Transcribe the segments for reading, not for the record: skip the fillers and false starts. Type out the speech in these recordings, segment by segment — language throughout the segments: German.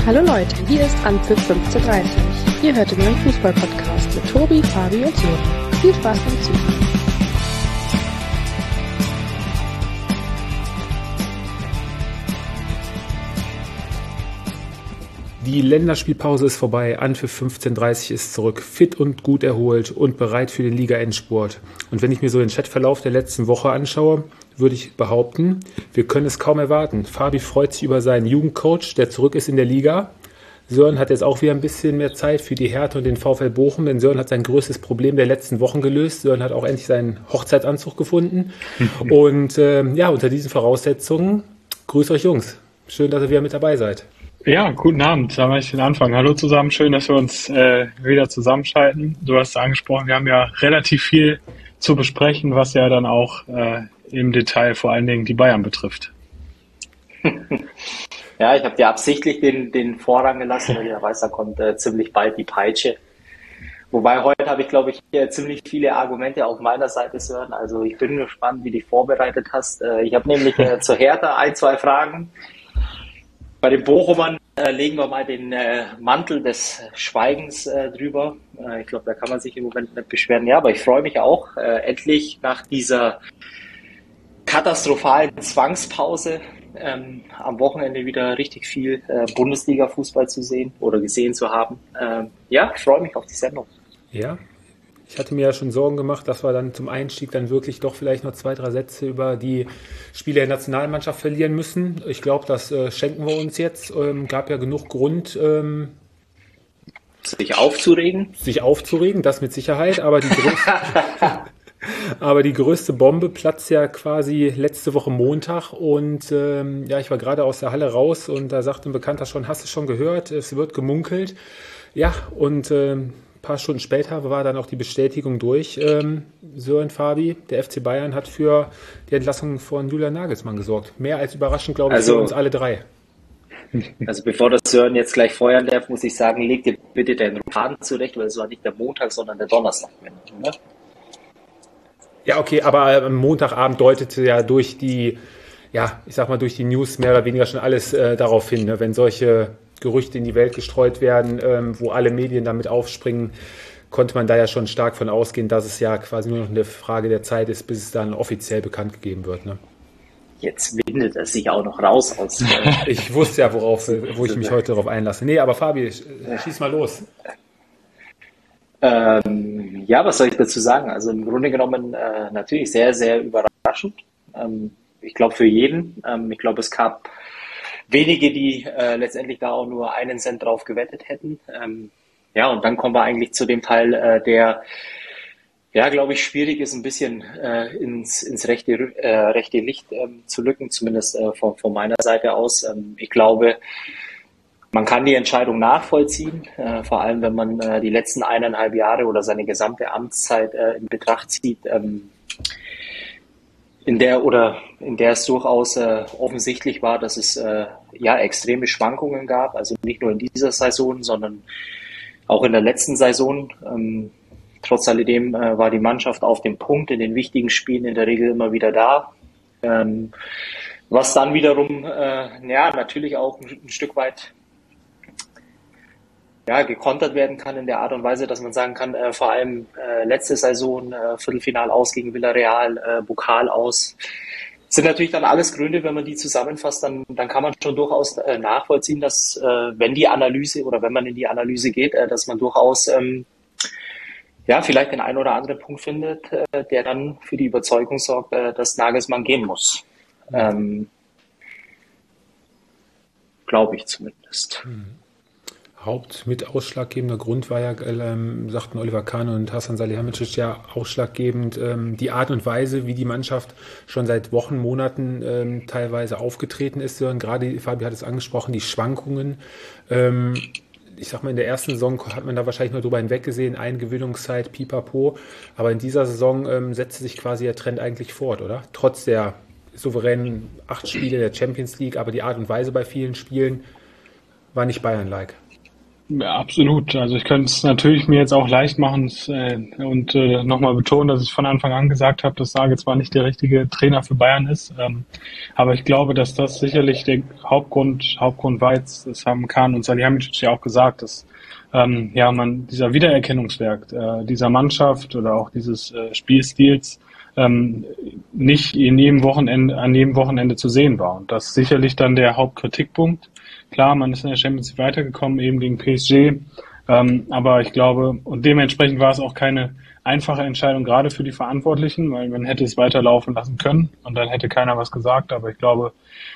Hallo Leute, hier ist Anpfiff 15:30. Ihr hört den neuen Fußball-Podcast mit Tobi, Fabi und Sören. Viel Spaß beim Zuhören. Die Länderspielpause ist vorbei, Anpfiff 15:30 ist zurück, fit und gut erholt und bereit für den Liga-Endspurt. Und wenn ich mir so den Chatverlauf der letzten Woche anschaue, würde ich behaupten, wir können es kaum erwarten. Fabi freut sich über seinen Jugendcoach, der zurück ist in der Liga. Sören hat jetzt auch wieder ein bisschen mehr Zeit für die Hertha und den VfL Bochum, denn Sören hat sein größtes Problem der letzten Wochen gelöst. Sören hat auch endlich seinen Hochzeitsanzug gefunden. Und unter diesen Voraussetzungen, grüßt euch Jungs. Schön, dass ihr wieder mit dabei seid. Ja, guten Abend, da mache ich den Anfang. Hallo zusammen, schön, dass wir uns wieder zusammenschalten. Du hast es angesprochen, wir haben ja relativ viel zu besprechen, was ja dann auch im Detail vor allen Dingen die Bayern betrifft. Ja, ich habe dir absichtlich den Vorrang gelassen, weil ich weiß, da kommt ziemlich bald die Peitsche. Wobei heute habe ich, glaube ich, ziemlich viele Argumente auf meiner Seite, Sören. Also ich bin gespannt, wie du dich vorbereitet hast. Ich habe nämlich zur Hertha 1-2 Fragen. Bei den Bochumern legen wir mal den Mantel des Schweigens drüber. Ich glaube, da kann man sich im Moment nicht beschweren. Ja, aber ich freue mich auch, endlich nach dieser katastrophalen Zwangspause am Wochenende wieder richtig viel Bundesliga-Fußball zu sehen oder gesehen zu haben. Ich freue mich auf die Sendung. Ja, ich hatte mir ja schon Sorgen gemacht, dass wir dann zum Einstieg dann wirklich doch vielleicht noch 2-3 Sätze über die Spiele der Nationalmannschaft verlieren müssen. Ich glaube, das schenken wir uns jetzt. Gab ja genug Grund, sich aufzuregen. Das mit Sicherheit, aber die größte Bombe platzt ja quasi letzte Woche Montag und ich war gerade aus der Halle raus und da sagte ein Bekannter schon, hast du schon gehört, es wird gemunkelt. Ja, und ein paar Stunden später war dann auch die Bestätigung durch. Sören, Fabi, der FC Bayern hat für die Entlassung von Julian Nagelsmann gesorgt. Mehr als überraschend, glaube ich, für uns alle drei. Also bevor das Sören jetzt gleich feuern darf, muss ich sagen, leg dir bitte deinen Faden zurecht, weil es war nicht der Montag, sondern der Donnerstag. Ne? Ja, okay, aber am Montagabend deutete ja durch die News mehr oder weniger schon alles darauf hin, ne? Wenn solche Gerüchte in die Welt gestreut werden, wo alle Medien damit aufspringen, konnte man da ja schon stark von ausgehen, dass es ja quasi nur noch eine Frage der Zeit ist, bis es dann offiziell bekannt gegeben wird. Ne? Jetzt windet es sich auch noch raus aus. Ich wusste ja, wo ich mich heute darauf einlasse. Nee, aber Fabi, schieß mal los. Was soll ich dazu sagen? Also im Grunde genommen natürlich sehr, sehr überraschend. Ich glaube für jeden. Ich glaube, es gab wenige, die letztendlich da auch nur einen Cent drauf gewettet hätten. Und dann kommen wir eigentlich zu dem Teil, der, glaube ich, schwierig ist, ein bisschen ins rechte Licht zu rücken, zumindest von meiner Seite aus. Ich glaube, man kann die Entscheidung nachvollziehen, vor allem wenn man die letzten 1,5 Jahre oder seine gesamte Amtszeit in Betracht zieht, in der es durchaus offensichtlich war, dass es extreme Schwankungen gab, also nicht nur in dieser Saison, sondern auch in der letzten Saison. Trotz alledem war die Mannschaft auf dem Punkt in den wichtigen Spielen in der Regel immer wieder da. Was dann wiederum natürlich auch ein Stück weit gekontert werden kann in der Art und Weise, dass man sagen kann, vor allem letzte Saison, Viertelfinal aus gegen Villarreal, Pokal aus, sind natürlich dann alles Gründe, wenn man die zusammenfasst, dann kann man schon durchaus nachvollziehen, dass wenn man in die Analyse geht, dass man durchaus vielleicht den einen oder anderen Punkt findet, der dann für die Überzeugung sorgt, dass Nagelsmann gehen muss. Glaube ich zumindest. Mit ausschlaggebender Grund war ja, sagten Oliver Kahn und Hasan Salihamidzic ja ausschlaggebend, die Art und Weise, wie die Mannschaft schon seit Wochen, Monaten teilweise aufgetreten ist. Gerade, Fabi hat es angesprochen, die Schwankungen. Ich sag mal, in der ersten Saison hat man da wahrscheinlich nur drüber hinweggesehen, Eingewöhnungszeit, pipapo. Aber in dieser Saison setzte sich quasi der Trend eigentlich fort, oder? Trotz der souveränen 8 Spiele der Champions League, aber die Art und Weise bei vielen Spielen war nicht Bayern-like. Ja, absolut. Also ich könnte es natürlich mir jetzt auch leicht machen und nochmal betonen, dass ich von Anfang an gesagt habe, dass Nagelsmann nicht der richtige Trainer für Bayern ist. Aber ich glaube, dass das sicherlich der Hauptgrund war. Jetzt, das haben Kahn und Salihamidzic ja auch gesagt, dass dieser Wiedererkennungswert dieser Mannschaft oder auch dieses Spielstils nicht an jedem Wochenende zu sehen war. Und das ist sicherlich dann der Hauptkritikpunkt. Klar, man ist in der Champions League weitergekommen, eben gegen PSG. Aber ich glaube, und dementsprechend war es auch keine einfache Entscheidung, gerade für die Verantwortlichen, weil man hätte es weiterlaufen lassen können und dann hätte keiner was gesagt. Aber ich glaube,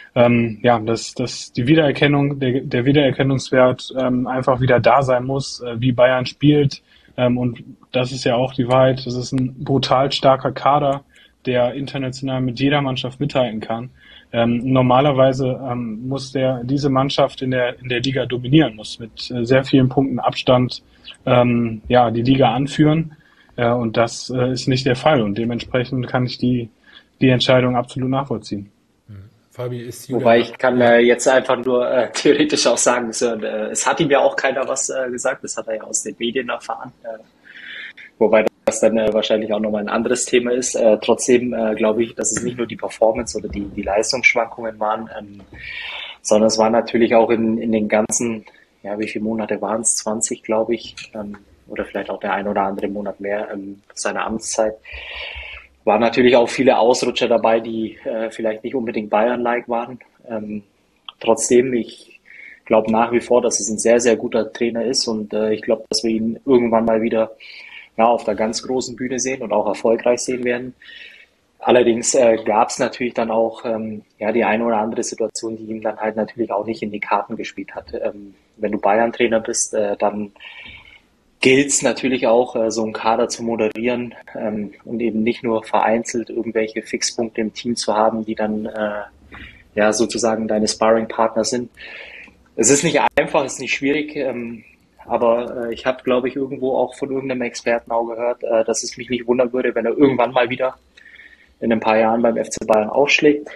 dass die Wiedererkennung, der Wiedererkennungswert einfach wieder da sein muss, wie Bayern spielt. Und das ist ja auch die Wahrheit. Das ist ein brutal starker Kader, der international mit jeder Mannschaft mithalten kann. Normalerweise muss diese Mannschaft in der Liga dominieren, muss mit sehr vielen Punkten Abstand die Liga anführen. Und das ist nicht der Fall. Und dementsprechend kann ich die Entscheidung absolut nachvollziehen. Fabi, ist Wobei ich kann jetzt einfach nur theoretisch auch sagen, es hat ihm ja auch keiner was gesagt, das hat er ja aus den Medien erfahren. Wobei das dann wahrscheinlich auch nochmal ein anderes Thema ist. Trotzdem glaube ich, dass es nicht nur die Performance oder die Leistungsschwankungen waren, sondern es war natürlich auch in den ganzen, wie viele Monate waren es? 20, glaube ich, oder vielleicht auch der ein oder andere Monat mehr seiner Amtszeit. Waren natürlich auch viele Ausrutscher dabei, die vielleicht nicht unbedingt Bayern-like waren. Trotzdem, ich glaube nach wie vor, dass es ein sehr, sehr guter Trainer ist und ich glaube, dass wir ihn irgendwann mal wieder auf der ganz großen Bühne sehen und auch erfolgreich sehen werden. Allerdings gab es natürlich dann auch die eine oder andere Situation, die ihm dann halt natürlich auch nicht in die Karten gespielt hat. Wenn du Bayern-Trainer bist, dann gilt es natürlich auch, so einen Kader zu moderieren und eben nicht nur vereinzelt irgendwelche Fixpunkte im Team zu haben, die dann sozusagen deine Sparring-Partner sind. Es ist nicht einfach, es ist nicht schwierig, aber ich habe, glaube ich, irgendwo auch von irgendeinem Experten auch gehört, dass es mich nicht wundern würde, wenn er irgendwann mal wieder in ein paar Jahren beim FC Bayern aufschlägt.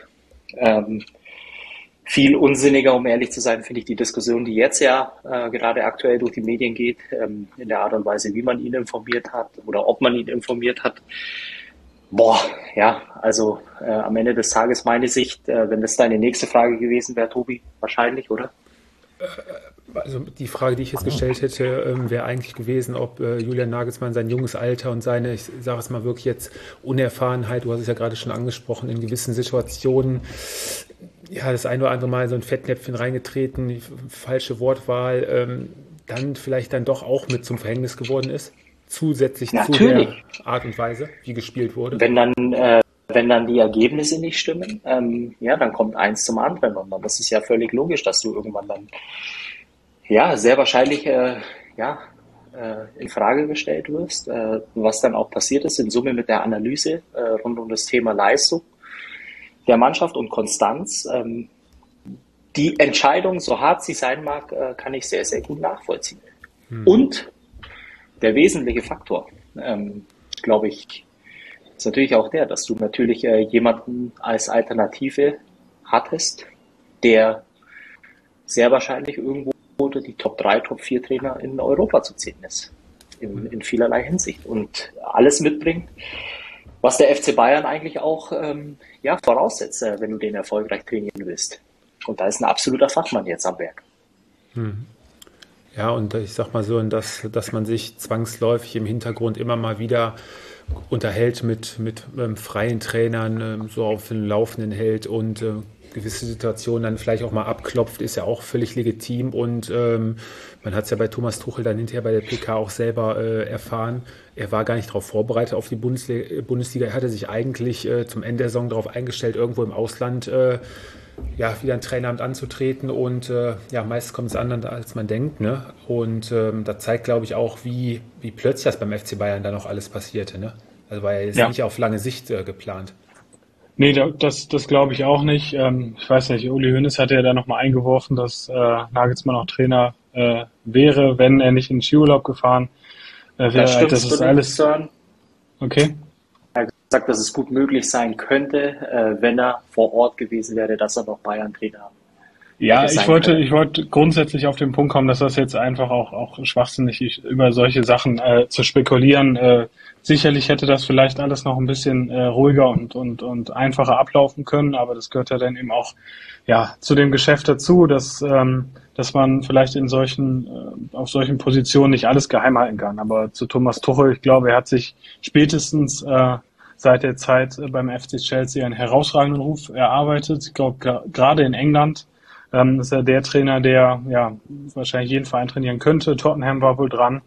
Viel unsinniger, um ehrlich zu sein, finde ich die Diskussion, die jetzt gerade aktuell durch die Medien geht, in der Art und Weise, wie man ihn informiert hat oder ob man ihn informiert hat. Am Ende des Tages meine Sicht, wenn das deine nächste Frage gewesen wäre, Tobi, wahrscheinlich, oder? Also die Frage, die ich jetzt gestellt hätte, wäre eigentlich gewesen, ob Julian Nagelsmann sein junges Alter und seine, ich sage es mal wirklich jetzt, Unerfahrenheit, du hast es ja gerade schon angesprochen, in gewissen Situationen, das ein oder andere Mal so ein Fettnäpfchen reingetreten, die falsche Wortwahl, dann vielleicht dann doch auch mit zum Verhängnis geworden ist, zusätzlich Natürlich. Zu der Art und Weise, wie gespielt wurde. Wenn dann die Ergebnisse nicht stimmen, dann kommt eins zum anderen und dann, das ist ja völlig logisch, dass du irgendwann dann sehr wahrscheinlich in Frage gestellt wirst, was dann auch passiert ist in Summe mit der Analyse rund um das Thema Leistung der Mannschaft und Konstanz. Die Entscheidung, so hart sie sein mag, kann ich sehr, sehr gut nachvollziehen. Und der wesentliche Faktor, glaube ich, ist natürlich auch der, dass du natürlich jemanden als Alternative hattest, der sehr wahrscheinlich irgendwo unter die Top 3, Top 4 Trainer in Europa zu zählen ist. In vielerlei Hinsicht. Und alles mitbringt, was der FC Bayern eigentlich auch voraussetzt, wenn du den erfolgreich trainieren willst. Und da ist ein absoluter Fachmann jetzt am Werk. Ja, und ich sag mal so, dass man sich zwangsläufig im Hintergrund immer mal wieder unterhält mit freien Trainern, so auf den Laufenden hält und gewisse Situationen dann vielleicht auch mal abklopft, ist ja auch völlig legitim und man hat es ja bei Thomas Tuchel dann hinterher bei der PK auch selber erfahren. Er war gar nicht darauf vorbereitet auf die Bundesliga. Er hatte sich eigentlich zum Ende der Saison darauf eingestellt, irgendwo im Ausland wieder ein Traineramt anzutreten und meist kommt es anders, als man denkt. Ne? Und da zeigt, glaube ich, auch, wie plötzlich das beim FC Bayern dann noch alles passierte. Ne? Also war ja nicht auf lange Sicht geplant. Nee, das glaube ich auch nicht. Ich weiß nicht, Uli Hoeneß hatte ja da nochmal eingeworfen, dass Nagelsmann auch Trainer wäre, wenn er nicht in den Skiurlaub gefahren wäre. Das stimmt, das ist alles. Okay. Er hat gesagt, dass es gut möglich sein könnte, wenn er vor Ort gewesen wäre, dass er noch Bayern-Trainer Ja, hätte ich sein wollte, können. ich wollte grundsätzlich auf den Punkt kommen, dass das jetzt einfach auch schwachsinnig ist, über solche Sachen zu spekulieren. Sicherlich hätte das vielleicht alles noch ein bisschen ruhiger und einfacher ablaufen können, aber das gehört ja dann eben auch ja zu dem Geschäft dazu, dass man vielleicht in auf solchen Positionen nicht alles geheim halten kann. Aber zu Thomas Tuchel, ich glaube, er hat sich spätestens seit der Zeit beim FC Chelsea einen herausragenden Ruf erarbeitet. Ich glaube, gerade in England ist er der Trainer, der ja wahrscheinlich jeden Verein trainieren könnte. Tottenham war wohl dran.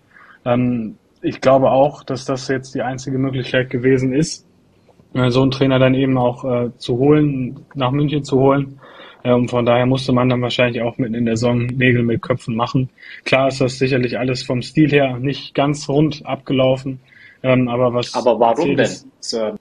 Ich glaube auch, dass das jetzt die einzige Möglichkeit gewesen ist, so einen Trainer dann eben auch zu holen, nach München zu holen. Und von daher musste man dann wahrscheinlich auch mitten in der Saison Nägel mit Köpfen machen. Klar ist das sicherlich alles vom Stil her nicht ganz rund abgelaufen. Aber Aber warum denn, Mercedes, Sir?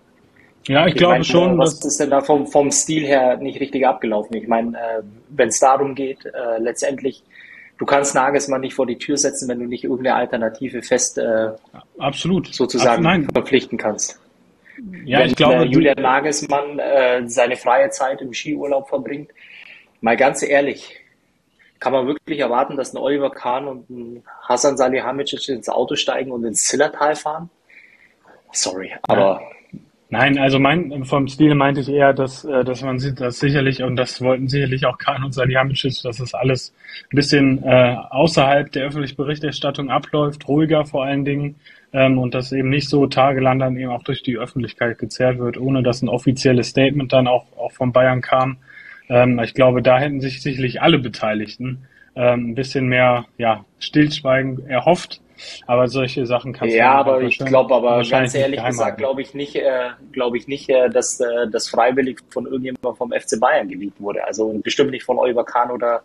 ja, ich Ich glaube meine, schon, was dass ist denn da vom Stil her nicht richtig abgelaufen? Ich meine, wenn es darum geht, letztendlich, du kannst Nagelsmann nicht vor die Tür setzen, wenn du nicht irgendeine Alternative fest absolut, sozusagen nein, verpflichten kannst. ja, Wenn ich glaube, Julian Nagelsmann seine freie Zeit im Skiurlaub verbringt, mal ganz ehrlich, kann man wirklich erwarten, dass ein Oliver Kahn und ein Hasan Salihamidzic ins Auto steigen und ins Zillertal fahren? Sorry, aber nein, also vom Stil meinte ich eher, dass man sieht, dass sicherlich, und das wollten sicherlich auch Kahn und Salihamidzic, dass es alles ein bisschen außerhalb der öffentlichen Berichterstattung abläuft, ruhiger vor allen Dingen, und dass eben nicht so tagelang dann eben auch durch die Öffentlichkeit gezerrt wird, ohne dass ein offizielles Statement dann auch von Bayern kam. Ich glaube, da hätten sich sicherlich alle Beteiligten ein bisschen mehr ja, Stillschweigen erhofft. Aber solche Sachen kannst du ja, dann halt aber ich glaube, aber wahrscheinlich ganz nicht ehrlich geheim gesagt, halten. glaube ich nicht, dass das freiwillig von irgendjemandem vom FC Bayern geleakt wurde. Also bestimmt nicht von Oliver Kahn oder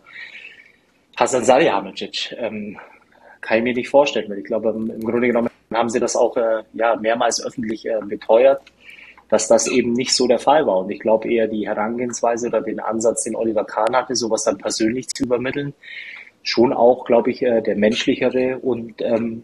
Hasan Salihamidzic. Kann ich mir nicht vorstellen, weil ich glaube, im Grunde genommen haben sie das auch ja, mehrmals öffentlich beteuert, dass das eben nicht so der Fall war. Und ich glaube eher die Herangehensweise oder den Ansatz, den Oliver Kahn hatte, sowas dann persönlich zu übermitteln, schon auch, glaube ich, der menschlichere und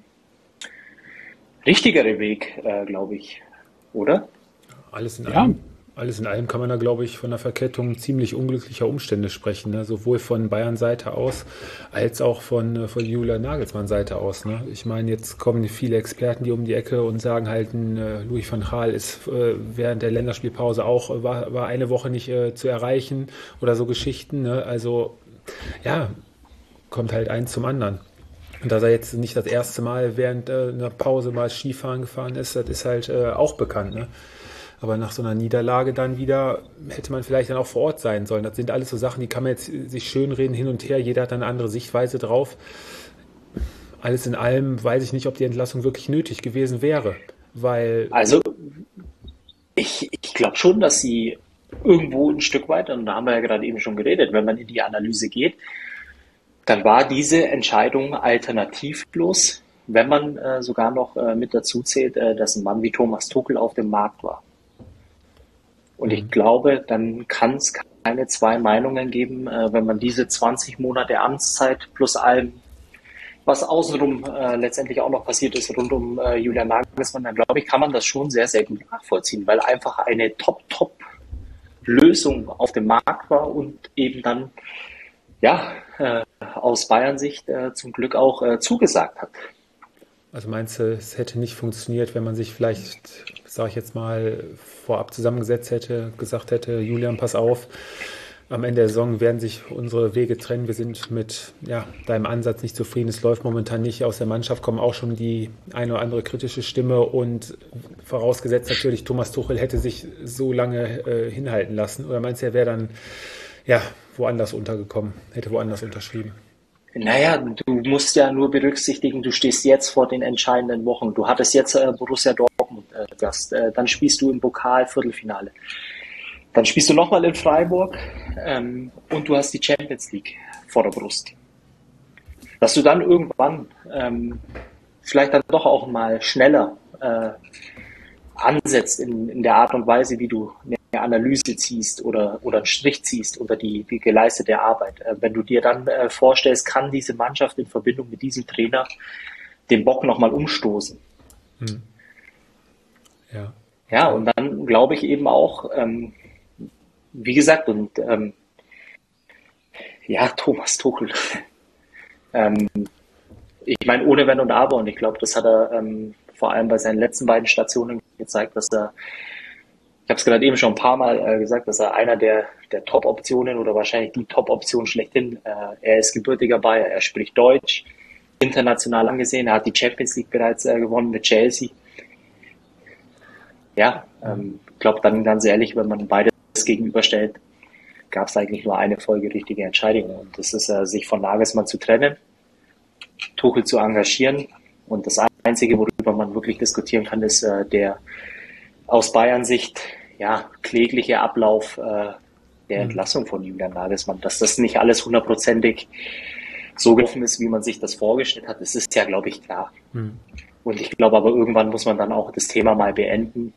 richtigere Weg, glaube ich, oder? Alles in Ja, allem. Alles in allem kann man da, glaube ich, von der Verkettung ziemlich unglücklicher Umstände sprechen. Ne? Sowohl von Bayern Seite aus, als auch von Julian Nagelsmann Seite aus. Ne? Ich meine, jetzt kommen viele Experten, die um die Ecke und sagen halt, Louis van Gaal ist während der Länderspielpause auch, war eine Woche nicht zu erreichen oder so Geschichten. Ne? Also, ja, kommt halt eins zum anderen. Und dass er jetzt nicht das erste Mal während einer Pause mal Skifahren gefahren ist, das ist halt auch bekannt. Ne? Aber nach so einer Niederlage dann wieder hätte man vielleicht dann auch vor Ort sein sollen. Das sind alles so Sachen, die kann man jetzt sich schönreden hin und her. Jeder hat eine andere Sichtweise drauf. Alles in allem weiß ich nicht, ob die Entlassung wirklich nötig gewesen wäre. Weil, Also ich glaube schon, dass sie irgendwo ein Stück weit, und da haben wir ja gerade eben schon geredet, wenn man in die Analyse geht, dann war diese Entscheidung alternativlos, wenn man sogar noch mit dazu zählt, dass ein Mann wie Thomas Tuchel auf dem Markt war. Und ich glaube, dann kann es keine zwei Meinungen geben, wenn man diese 20 Monate Amtszeit plus allem, was außenrum letztendlich auch noch passiert ist, rund um Julian Nagelsmann, dann glaube ich, kann man das schon sehr, sehr gut nachvollziehen, weil einfach eine Top-Lösung auf dem Markt war und eben dann, ja, aus Bayern-Sicht zum Glück auch zugesagt hat. also meinst du, es hätte nicht funktioniert, wenn man sich vielleicht, sage ich jetzt mal, vorab zusammengesetzt hätte, gesagt hätte, Julian, pass auf, am Ende der Saison werden sich unsere Wege trennen. Wir sind mit deinem Ansatz nicht zufrieden. Es läuft momentan nicht. Aus der Mannschaft kommen auch schon die eine oder andere kritische Stimme. Und vorausgesetzt natürlich, Thomas Tuchel hätte sich so lange hinhalten lassen. Oder meinst du, er wäre dann woanders untergekommen, hätte woanders unterschrieben? Naja, du musst ja nur berücksichtigen, du stehst jetzt vor den entscheidenden Wochen. Du hattest jetzt Borussia Dortmund Gast, dann spielst du im Pokal Viertelfinale. Dann spielst du nochmal in Freiburg und du hast die Champions League vor der Brust. Dass du dann irgendwann vielleicht dann doch auch mal schneller ansetzt in der Art und Weise, wie du eine Analyse ziehst oder einen Strich ziehst unter die geleistete Arbeit. Wenn du dir dann vorstellst, kann diese Mannschaft in Verbindung mit diesem Trainer den Bock nochmal umstoßen. Ja. Ja, und dann glaube ich eben auch, wie gesagt, und Ja, Thomas Tuchel. Ähm, Ich meine, ohne Wenn und Aber. Und ich glaube, das hat er vor allem bei seinen letzten beiden Stationen gezeigt, dass er, ich habe es gerade eben schon ein paar Mal gesagt, dass er einer der Top-Optionen oder wahrscheinlich die Top-Option schlechthin, er ist gebürtiger Bayer, er spricht Deutsch, international angesehen, er hat die Champions League bereits gewonnen mit Chelsea. Ja, ich glaube, dann ganz ehrlich, wenn man beides gegenüberstellt, gab es eigentlich nur eine folgerichtige Entscheidung. Und das ist, sich von Nagelsmann zu trennen, Tuchel zu engagieren. Und das Einzige, worüber man wirklich diskutieren kann, ist der aus Bayern-Sicht ja klägliche Ablauf der Entlassung von Julian Nagelsmann. Dass das nicht alles hundertprozentig so gelaufen ist, wie man sich das vorgestellt hat, das ist ja, glaube ich, klar. Und ich glaube aber, irgendwann muss man dann auch das Thema mal beenden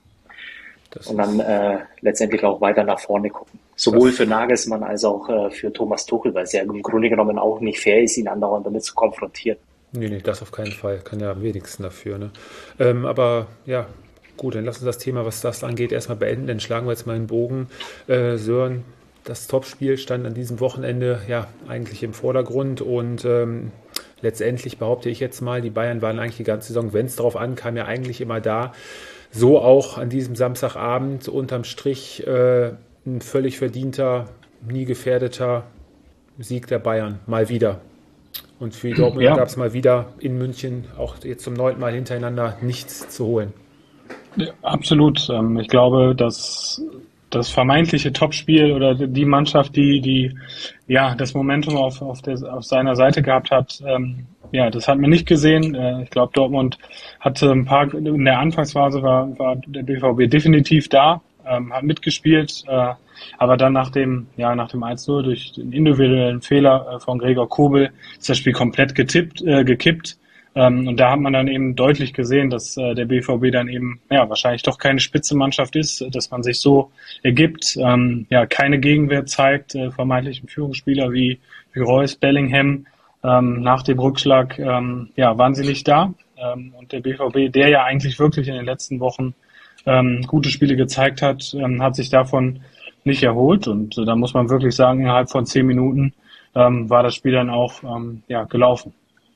und dann letztendlich auch weiter nach vorne gucken. Sowohl für Nagelsmann als auch für Thomas Tuchel, weil es ja im Grunde genommen auch nicht fair ist, ihn andauernd damit zu konfrontieren. Nee, das auf keinen Fall. Kann ja am wenigsten dafür. Ne? Aber ja, gut, dann lass uns das Thema, was das angeht, erstmal beenden. Dann schlagen wir jetzt mal einen Bogen. Sören, das Topspiel stand an diesem Wochenende ja eigentlich im Vordergrund und letztendlich behaupte ich jetzt mal, die Bayern waren eigentlich die ganze Saison, wenn es darauf ankam, ja eigentlich immer da. So auch an diesem Samstagabend unterm Strich ein völlig verdienter, nie gefährdeter Sieg der Bayern. Mal wieder. Und für die Dortmunder gab es mal wieder in München auch jetzt zum 9. Mal hintereinander nichts zu holen. Ja, absolut. Ich glaube, dass das vermeintliche Topspiel oder die Mannschaft, die ja das Momentum auf seiner Seite gehabt hat, das hat man nicht gesehen. Ich glaube, Dortmund hatte ein paar, in der Anfangsphase war der BVB definitiv da, hat mitgespielt, aber dann nach dem 1-0 durch den individuellen Fehler von Gregor Kobel ist das Spiel komplett gekippt. Und da hat man dann eben deutlich gesehen, dass der BVB dann eben wahrscheinlich doch keine Spitzenmannschaft ist, dass man sich so ergibt, keine Gegenwehr zeigt, vermeintlichen Führungsspieler wie Reus, Bellingham, nach dem Rückschlag waren sie nicht da. Und der BVB, der ja eigentlich wirklich in den letzten Wochen gute Spiele gezeigt hat, hat sich davon nicht erholt. Und da muss man wirklich sagen, innerhalb von 10 Minuten war das Spiel dann auch gelaufen.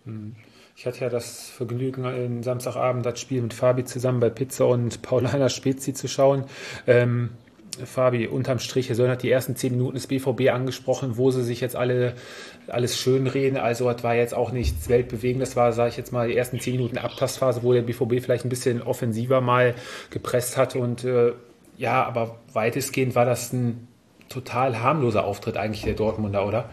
Ich hatte ja das Vergnügen, am Samstagabend das Spiel mit Fabi zusammen bei Pizza und Paulaner Spezi zu schauen. Fabi, unterm Strich, Herr Sören hat die ersten 10 Minuten des BVB angesprochen, wo sie sich jetzt alles schönreden. Also das war jetzt auch nichts Weltbewegendes. Das war, sage ich jetzt mal, die ersten 10 Minuten Abtastphase, wo der BVB vielleicht ein bisschen offensiver mal gepresst hat. Und aber weitestgehend war das ein total harmloser Auftritt eigentlich der Dortmunder, oder?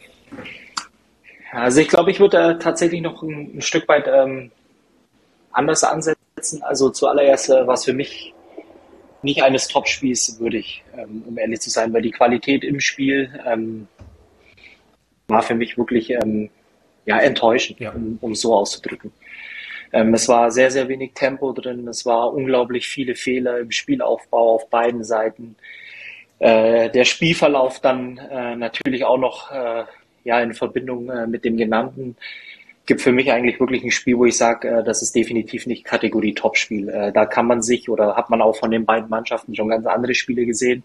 Also ich glaube, ich würde tatsächlich noch ein Stück weit anders ansetzen. Also zuallererst war es für mich nicht eines Topspiels würdig, um ehrlich zu sein, weil die Qualität im Spiel war für mich wirklich enttäuschend, um es so auszudrücken. Es war sehr, sehr wenig Tempo drin, es war unglaublich viele Fehler im Spielaufbau auf beiden Seiten. Der Spielverlauf dann natürlich auch noch in Verbindung mit dem Genannten gibt für mich eigentlich wirklich ein Spiel, wo ich sage, das ist definitiv nicht Kategorie Topspiel. Da kann man sich oder hat man auch von den beiden Mannschaften schon ganz andere Spiele gesehen.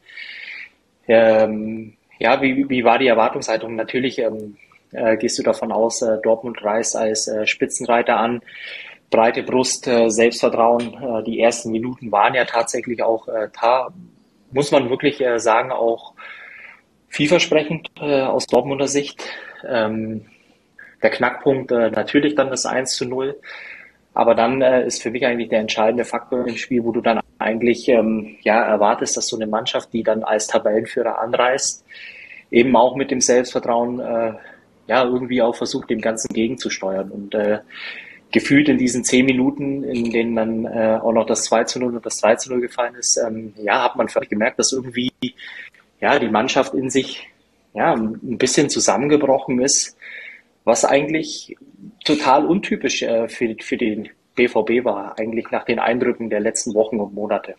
Wie war die Erwartungshaltung? Natürlich gehst du davon aus, Dortmund reist als Spitzenreiter an, breite Brust, Selbstvertrauen. Die ersten Minuten waren ja tatsächlich auch muss man wirklich sagen, auch vielversprechend aus Dortmunder Sicht. Der Knackpunkt natürlich dann das 1-0, aber dann ist für mich eigentlich der entscheidende Faktor im Spiel, wo du dann eigentlich erwartest, dass so eine Mannschaft, die dann als Tabellenführer anreist, eben auch mit dem Selbstvertrauen irgendwie auch versucht, dem Ganzen gegenzusteuern. Und gefühlt in diesen 10 Minuten, in denen dann auch noch das 2-0 und das 3-0 gefallen ist, hat man völlig gemerkt, dass irgendwie die Mannschaft in sich ein bisschen zusammengebrochen ist, was eigentlich total untypisch für den BVB war, eigentlich nach den Eindrücken der letzten Wochen und Monate.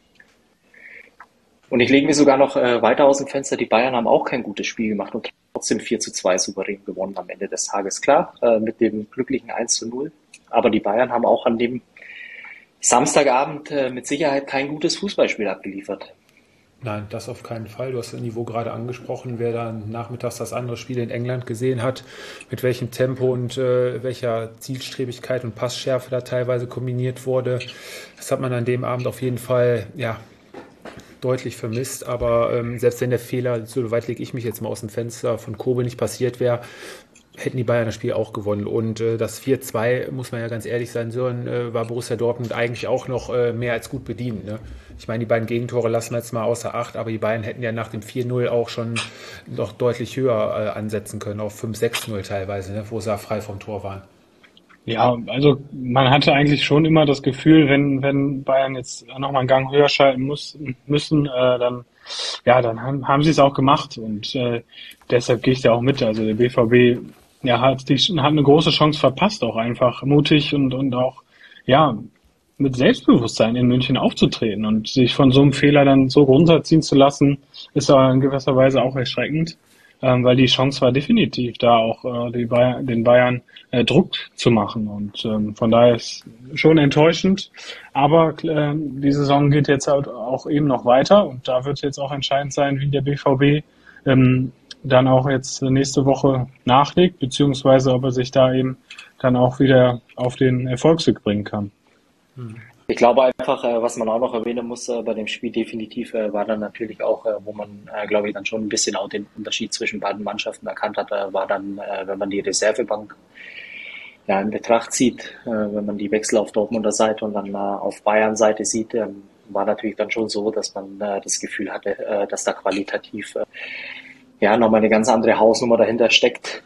Und ich lege mir sogar noch weiter aus dem Fenster, die Bayern haben auch kein gutes Spiel gemacht und trotzdem 4-2 souverän gewonnen am Ende des Tages. Klar, mit dem glücklichen 1-0, aber die Bayern haben auch an dem Samstagabend mit Sicherheit kein gutes Fußballspiel abgeliefert. Nein, das auf keinen Fall. Du hast das Niveau gerade angesprochen. Wer dann nachmittags das andere Spiel in England gesehen hat, mit welchem Tempo und welcher Zielstrebigkeit und Passschärfe da teilweise kombiniert wurde, das hat man an dem Abend auf jeden Fall deutlich vermisst. Aber selbst wenn der Fehler, so weit lege ich mich jetzt mal aus dem Fenster, von Kobe nicht passiert wäre, hätten die Bayern das Spiel auch gewonnen. Und das 4-2, muss man ja ganz ehrlich sein, war Borussia Dortmund eigentlich auch noch mehr als gut bedient. Ne? Ich meine, die beiden Gegentore lassen wir jetzt mal außer Acht, aber die Bayern hätten ja nach dem 4-0 auch schon noch deutlich höher ansetzen können, auf 5-6-0 teilweise, ne? Wo sie frei vom Tor waren. Ja, also man hatte eigentlich schon immer das Gefühl, wenn Bayern jetzt nochmal einen Gang höher schalten müssen, dann haben sie es auch gemacht und deshalb gehe ich da auch mit. Also der BVB hat eine große Chance verpasst, auch einfach mutig und auch mit Selbstbewusstsein in München aufzutreten und sich von so einem Fehler dann so runterziehen zu lassen, ist aber in gewisser Weise auch erschreckend. Weil die Chance war definitiv da, auch den Bayern Druck zu machen. Und von daher ist schon enttäuschend. Aber die Saison geht jetzt halt auch eben noch weiter. Und da wird jetzt auch entscheidend sein, wie der BVB dann auch jetzt nächste Woche nachlegt, beziehungsweise ob er sich da eben dann auch wieder auf den Erfolgsweg bringen kann. Ich glaube einfach, was man auch noch erwähnen muss bei dem Spiel definitiv, war dann natürlich auch, wo man, glaube ich, dann schon ein bisschen auch den Unterschied zwischen beiden Mannschaften erkannt hat, war dann, wenn man die Reservebank in Betracht zieht, wenn man die Wechsel auf Dortmunder Seite und dann auf Bayern Seite sieht, war natürlich dann schon so, dass man das Gefühl hatte, dass da qualitativ nochmal eine ganz andere Hausnummer dahinter steckt.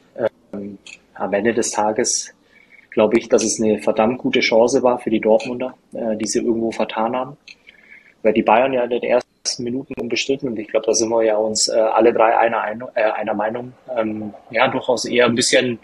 Am Ende des Tages glaube ich, dass es eine verdammt gute Chance war für die Dortmunder, die sie irgendwo vertan haben. Weil die Bayern ja in den ersten Minuten unbestritten, und ich glaube, da sind wir ja uns alle drei einer Meinung, durchaus eher ein bisschen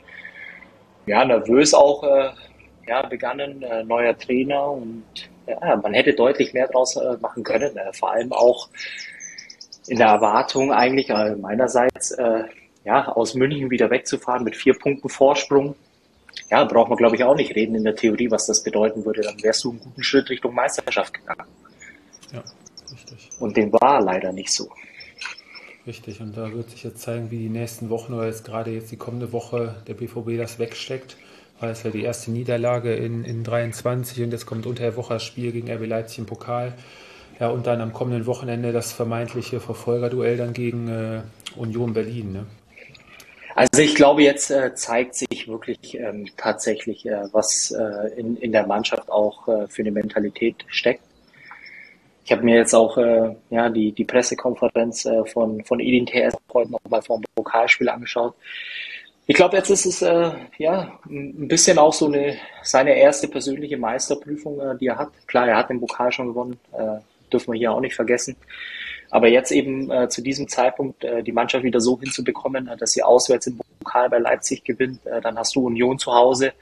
nervös auch begannen, neuer Trainer und man hätte deutlich mehr draus machen können, vor allem auch in der Erwartung eigentlich meinerseits aus München wieder wegzufahren mit 4 Punkten Vorsprung. Ja, braucht man, glaube ich, auch nicht reden in der Theorie, was das bedeuten würde. Dann wärst du einen guten Schritt Richtung Meisterschaft gegangen. Ja, richtig. Und dem war leider nicht so. Richtig, und da wird sich jetzt zeigen, wie die nächsten Wochen oder jetzt gerade jetzt die kommende Woche der BVB das wegsteckt. Weil es ja die erste Niederlage in 23 und jetzt kommt unter der Woche das Spiel gegen RB Leipzig im Pokal. Ja, und dann am kommenden Wochenende das vermeintliche Verfolgerduell dann gegen Union Berlin, ne? Also ich glaube, jetzt zeigt sich wirklich tatsächlich, was in der Mannschaft auch für eine Mentalität steckt. Ich habe mir jetzt auch die Pressekonferenz von Edin TS heute nochmal vor dem Pokalspiel angeschaut. Ich glaube, jetzt ist es ein bisschen auch so seine erste persönliche Meisterprüfung, die er hat. Klar, er hat den Pokal schon gewonnen, dürfen wir hier auch nicht vergessen. Aber jetzt eben zu diesem Zeitpunkt die Mannschaft wieder so hinzubekommen, dass sie auswärts im Pokal bei Leipzig gewinnt, dann hast du Union zu Hause.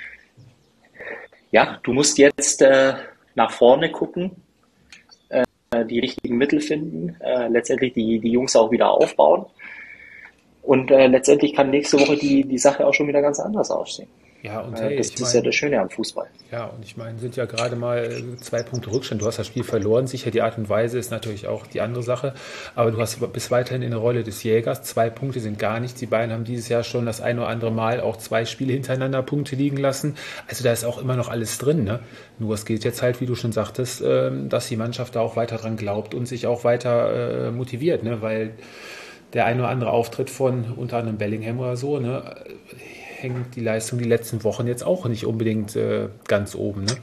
Ja, du musst jetzt nach vorne gucken, die richtigen Mittel finden, letztendlich die Jungs auch wieder aufbauen. Und letztendlich kann nächste Woche die Sache auch schon wieder ganz anders aussehen. Ja, und das ist ja das Schöne am Fußball. Ja, und ich meine, sind ja gerade mal 2 Punkte Rückstand. Du hast das Spiel verloren. Sicher, die Art und Weise ist natürlich auch die andere Sache. Aber du bist weiterhin in der Rolle des Jägers. 2 Punkte sind gar nichts. Die Bayern haben dieses Jahr schon das ein oder andere Mal auch 2 Spiele hintereinander Punkte liegen lassen. Also da ist auch immer noch alles drin, ne? Nur es geht jetzt halt, wie du schon sagtest, dass die Mannschaft da auch weiter dran glaubt und sich auch weiter motiviert, ne? Weil der ein oder andere Auftritt von unter anderem Bellingham oder so, ne, hängt die Leistung die letzten Wochen jetzt auch nicht unbedingt ganz oben, ne?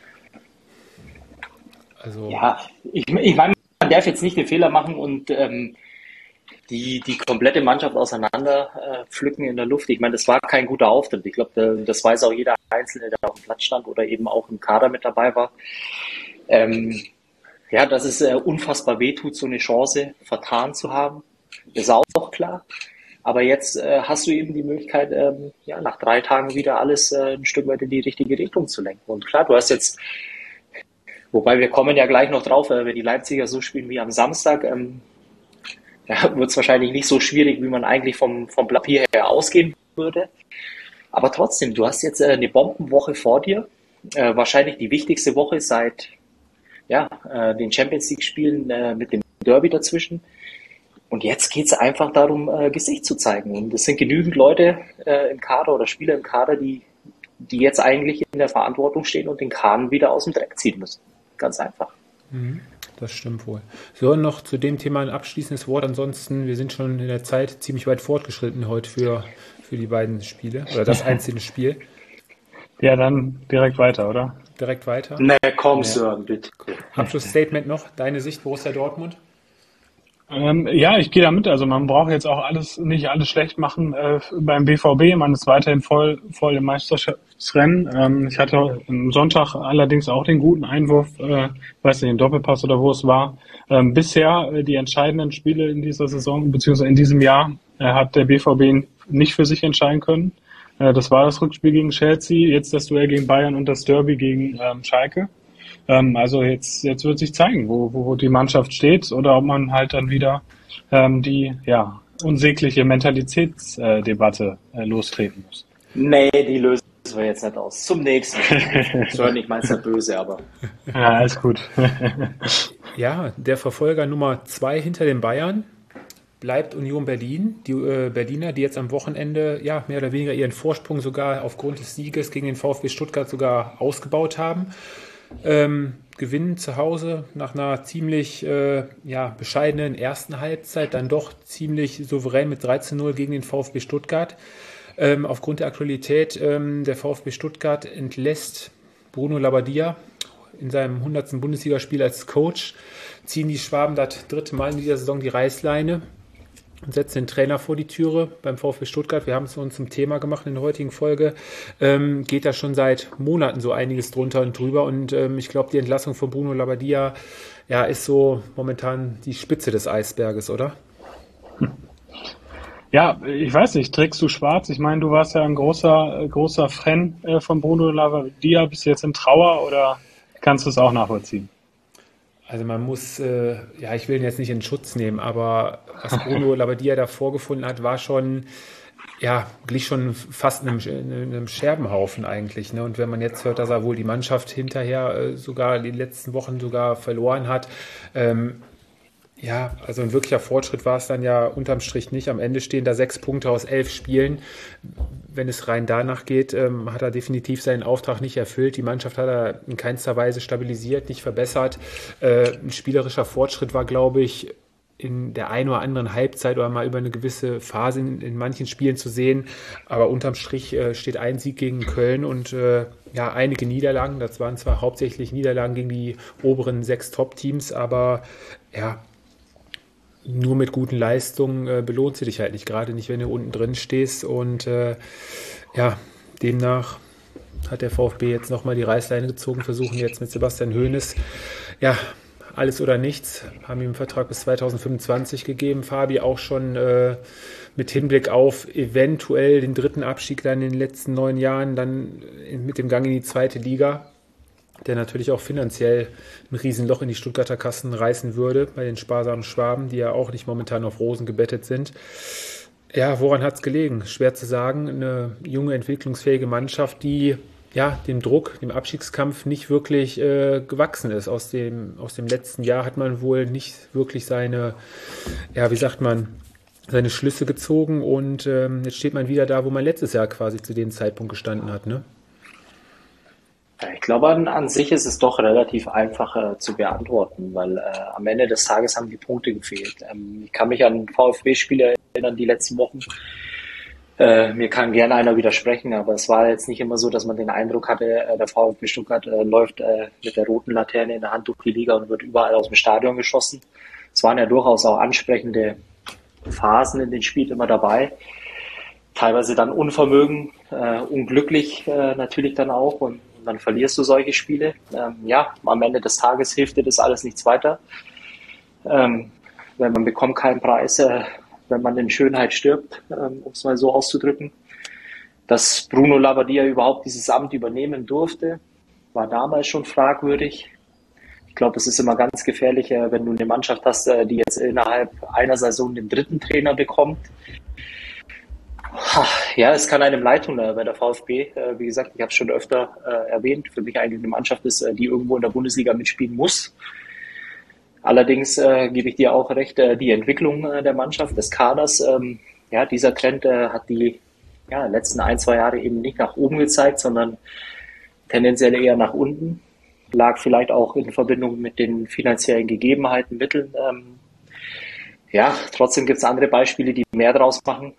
Also ja, ich meine, man darf jetzt nicht den Fehler machen und die komplette Mannschaft auseinander pflücken in der Luft. Ich meine, das war kein guter Auftritt. Ich glaube, das weiß auch jeder Einzelne, der auf dem Platz stand oder eben auch im Kader mit dabei war. Dass es unfassbar wehtut, so eine Chance vertan zu haben. Das ist auch klar. Aber jetzt hast du eben die Möglichkeit, nach 3 Tagen wieder alles ein Stück weit in die richtige Richtung zu lenken. Und klar, du hast jetzt, wobei wir kommen ja gleich noch drauf, wenn die Leipziger so spielen wie am Samstag, wird es wahrscheinlich nicht so schwierig, wie man eigentlich vom Papier her ausgehen würde. Aber trotzdem, du hast jetzt eine Bombenwoche vor dir. Wahrscheinlich die wichtigste Woche seit den Champions League Spielen mit dem Derby dazwischen. Und jetzt geht es einfach darum, Gesicht zu zeigen. Und es sind genügend Leute im Kader oder Spieler im Kader, die jetzt eigentlich in der Verantwortung stehen und den Kahn wieder aus dem Dreck ziehen müssen. Ganz einfach. Das stimmt wohl. So, noch zu dem Thema ein abschließendes Wort. Ansonsten, wir sind schon in der Zeit ziemlich weit fortgeschritten heute für die beiden Spiele oder das einzelne Spiel. Ja, dann direkt weiter, oder? Direkt weiter. Na komm, Sören, bitte. Abschlussstatement noch, deine Sicht, Borussia Dortmund? Ja, ich gehe da mit. Also man braucht jetzt auch nicht alles schlecht machen beim BVB. Man ist weiterhin voll im Meisterschaftsrennen. Ich hatte am Sonntag allerdings auch den guten Einwurf, weiß nicht, den Doppelpass oder wo es war. Bisher die entscheidenden Spiele in dieser Saison beziehungsweise in diesem Jahr hat der BVB nicht für sich entscheiden können. Das war das Rückspiel gegen Chelsea, jetzt das Duell gegen Bayern und das Derby gegen Schalke. Also jetzt wird sich zeigen, wo die Mannschaft steht oder ob man halt dann wieder die unsägliche Mentalitätsdebatte lostreten muss. Nee, die lösen wir jetzt nicht aus. Zum nächsten. Sören, ich mein's ja böse, aber... Ja, alles gut. Ja, der Verfolger Nummer 2 hinter den Bayern bleibt Union Berlin. Die Berliner, die jetzt am Wochenende mehr oder weniger ihren Vorsprung sogar aufgrund des Sieges gegen den VfB Stuttgart sogar ausgebaut haben. Gewinnen zu Hause nach einer ziemlich bescheidenen ersten Halbzeit, dann doch ziemlich souverän mit 13-0 gegen den VfB Stuttgart. Aufgrund der Aktualität, der VfB Stuttgart entlässt Bruno Labbadia in seinem 100. Bundesligaspiel als Coach, ziehen die Schwaben das 3. Mal in dieser Saison die Reißleine und setzen den Trainer vor die Türe beim VfB Stuttgart. Wir haben es uns zum Thema gemacht in der heutigen Folge. Geht da schon seit Monaten so einiges drunter und drüber. Und ich glaube, die Entlassung von Bruno Labbadia ist so momentan die Spitze des Eisberges, oder? Ja, ich weiß nicht, trägst du schwarz? Ich meine, du warst ja ein großer Fan von Bruno Labbadia. Bist du jetzt in Trauer oder kannst du es auch nachvollziehen? Also man muss, ich will ihn jetzt nicht in Schutz nehmen, aber was Bruno Labbadia da vorgefunden hat, war schon, glich schon fast einem Scherbenhaufen eigentlich. Ne? Und wenn man jetzt hört, dass er wohl die Mannschaft hinterher sogar in den letzten Wochen sogar verloren hat, also ein wirklicher Fortschritt war es dann ja unterm Strich nicht. Am Ende stehen da 6 Punkte aus 11 Spielen. Wenn es rein danach geht, hat er definitiv seinen Auftrag nicht erfüllt. Die Mannschaft hat er in keinster Weise stabilisiert, nicht verbessert. Ein spielerischer Fortschritt war, glaube ich, in der einen oder anderen Halbzeit oder mal über eine gewisse Phase in manchen Spielen zu sehen. Aber unterm Strich steht ein Sieg gegen Köln und einige Niederlagen. Das waren zwar hauptsächlich Niederlagen gegen die oberen 6 Top-Teams, aber nur mit guten Leistungen belohnt sie dich halt nicht, gerade nicht, wenn du unten drin stehst. Und demnach hat der VfB jetzt nochmal die Reißleine gezogen, versuchen jetzt mit Sebastian Hoeneß, alles oder nichts, haben ihm einen Vertrag bis 2025 gegeben. Fabi auch schon mit Hinblick auf eventuell den 3. Abstieg dann in den letzten 9 Jahren, dann mit dem Gang in die 2. Liga, der natürlich auch finanziell ein Riesenloch in die Stuttgarter Kassen reißen würde, bei den sparsamen Schwaben, die ja auch nicht momentan auf Rosen gebettet sind. Ja, woran hat es gelegen? Schwer zu sagen. Eine junge, entwicklungsfähige Mannschaft, die dem Druck, dem Abstiegskampf nicht wirklich gewachsen ist. Aus dem letzten Jahr hat man wohl nicht wirklich seine Schlüsse gezogen und jetzt steht man wieder da, wo man letztes Jahr quasi zu dem Zeitpunkt gestanden hat, ne? Ich glaube, an sich ist es doch relativ einfach zu beantworten, weil am Ende des Tages haben die Punkte gefehlt. Ich kann mich an VfB-Spiele erinnern, die letzten Wochen. Mir kann gerne einer widersprechen, aber es war jetzt nicht immer so, dass man den Eindruck hatte, der VfB Stuttgart läuft mit der roten Laterne in der Hand durch die Liga und wird überall aus dem Stadion geschossen. Es waren ja durchaus auch ansprechende Phasen in den Spielen immer dabei. Teilweise dann Unvermögen, unglücklich natürlich dann auch und dann verlierst du solche Spiele. Am Ende des Tages hilft dir das alles nichts weiter. Weil man bekommt keinen Preis, wenn man in Schönheit stirbt, um es mal so auszudrücken. Dass Bruno Labbadia überhaupt dieses Amt übernehmen durfte, war damals schon fragwürdig. Ich glaube, es ist immer ganz gefährlich, wenn du eine Mannschaft hast, die jetzt innerhalb einer Saison den 3. Trainer bekommt. Ja, es kann einem leid tun bei der VfB. Wie gesagt, ich habe es schon öfter erwähnt, für mich eigentlich eine Mannschaft ist, die irgendwo in der Bundesliga mitspielen muss. Allerdings gebe ich dir auch recht, die Entwicklung der Mannschaft, des Kaders, dieser Trend hat die letzten 1, 2 Jahre eben nicht nach oben gezeigt, sondern tendenziell eher nach unten. Lag vielleicht auch in Verbindung mit den finanziellen Gegebenheiten, Mitteln. Trotzdem gibt es andere Beispiele, die mehr draus machen.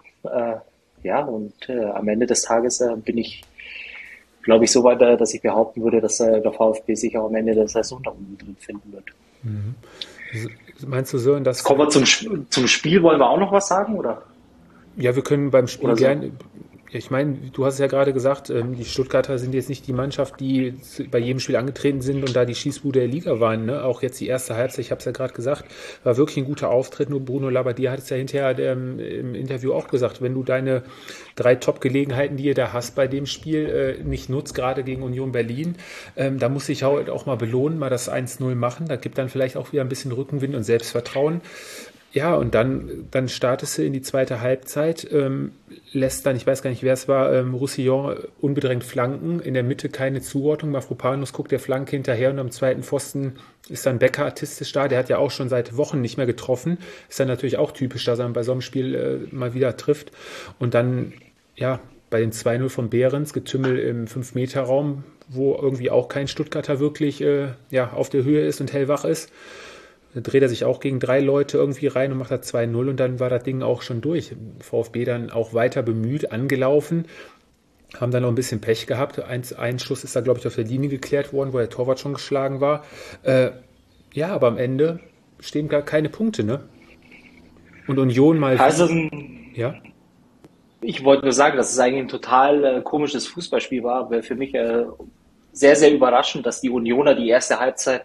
Am Ende des Tages bin ich, glaube ich, so weit, dass ich behaupten würde, dass der VfB sich auch am Ende der Saison da unten drin finden wird. Mhm. Meinst du so, dass... Kommen wir zum Spiel, wollen wir auch noch was sagen, oder? Ja, wir können beim Spiel Oder so. gerne... Ich meine, du hast es ja gerade gesagt, die Stuttgarter sind jetzt nicht die Mannschaft, die bei jedem Spiel angetreten sind und da die Schießbude der Liga waren. Ne? Auch jetzt die erste Halbzeit, ich habe es ja gerade gesagt, war wirklich ein guter Auftritt. Nur Bruno Labbadia hat es ja hinterher im Interview auch gesagt, wenn du deine 3 Top-Gelegenheiten, die ihr da hast bei dem Spiel, nicht nutzt, gerade gegen Union Berlin, da muss ich halt auch mal belohnen, mal das 1-0 machen. Da gibt dann vielleicht auch wieder ein bisschen Rückenwind und Selbstvertrauen. Ja, und dann startest du in die zweite Halbzeit, lässt dann, ich weiß gar nicht, wer es war, Roussillon unbedrängt flanken, in der Mitte keine Zuordnung, Mafropanos guckt der Flanke hinterher und am zweiten Pfosten ist dann Becker artistisch da, der hat ja auch schon seit Wochen nicht mehr getroffen, ist dann natürlich auch typisch, dass er bei so einem Spiel mal wieder trifft und dann, bei dem 2-0 von Behrens, Getümmel im 5-Meter-Raum, wo irgendwie auch kein Stuttgarter wirklich auf der Höhe ist und hellwach ist. Dann dreht er sich auch gegen 3 Leute irgendwie rein und macht da 2-0 und dann war das Ding auch schon durch. VfB dann auch weiter bemüht, angelaufen, haben dann noch ein bisschen Pech gehabt. Ein Schuss ist da, glaube ich, auf der Linie geklärt worden, wo der Torwart schon geschlagen war. Aber am Ende stehen gar keine Punkte, ne? Und Union mal... Ja? Ich wollte nur sagen, dass es eigentlich ein total komisches Fußballspiel war, weil für mich sehr, sehr überraschend, dass die Unioner die erste Halbzeit,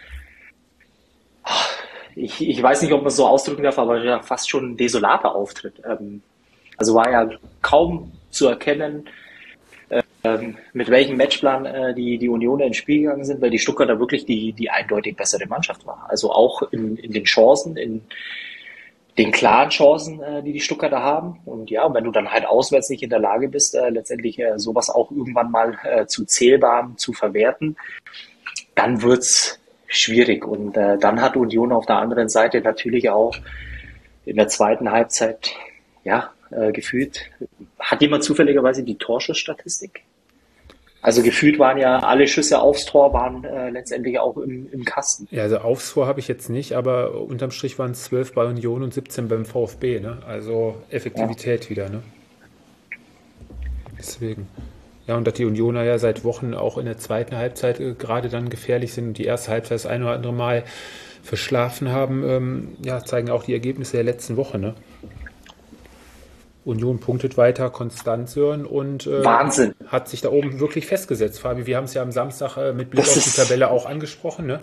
ich weiß nicht, ob man es so ausdrücken darf, aber ja fast schon ein desolater Auftritt. Also war ja kaum zu erkennen, mit welchem Matchplan die Unioner ins Spiel gegangen sind, weil die Stuttgarter wirklich die eindeutig bessere Mannschaft war. Also auch in den Chancen, in den klaren Chancen, die Stuttgarter haben. Und ja, wenn du dann halt auswärts nicht in der Lage bist, letztendlich sowas auch irgendwann mal zu zählbarem zu verwerten, dann wird's schwierig. Und dann hat Union auf der anderen Seite natürlich auch in der zweiten Halbzeit, gefühlt, hat jemand zufälligerweise die Torschussstatistik? Also gefühlt waren ja alle Schüsse aufs Tor waren letztendlich auch im Kasten. Ja, also aufs Tor habe ich jetzt nicht, aber unterm Strich waren es 12 bei Union und 17 beim VfB, ne? Also Effektivität wieder, ne? Deswegen. Ja, und dass die Unioner ja seit Wochen auch in der zweiten Halbzeit gerade dann gefährlich sind und die erste Halbzeit das ein oder andere Mal verschlafen haben, zeigen auch die Ergebnisse der letzten Woche, ne? Union punktet weiter, konstant, Sören, und Wahnsinn. Hat sich da oben wirklich festgesetzt, Fabi. Wir haben es ja am Samstag mit Blick auf die Tabelle auch angesprochen, ne?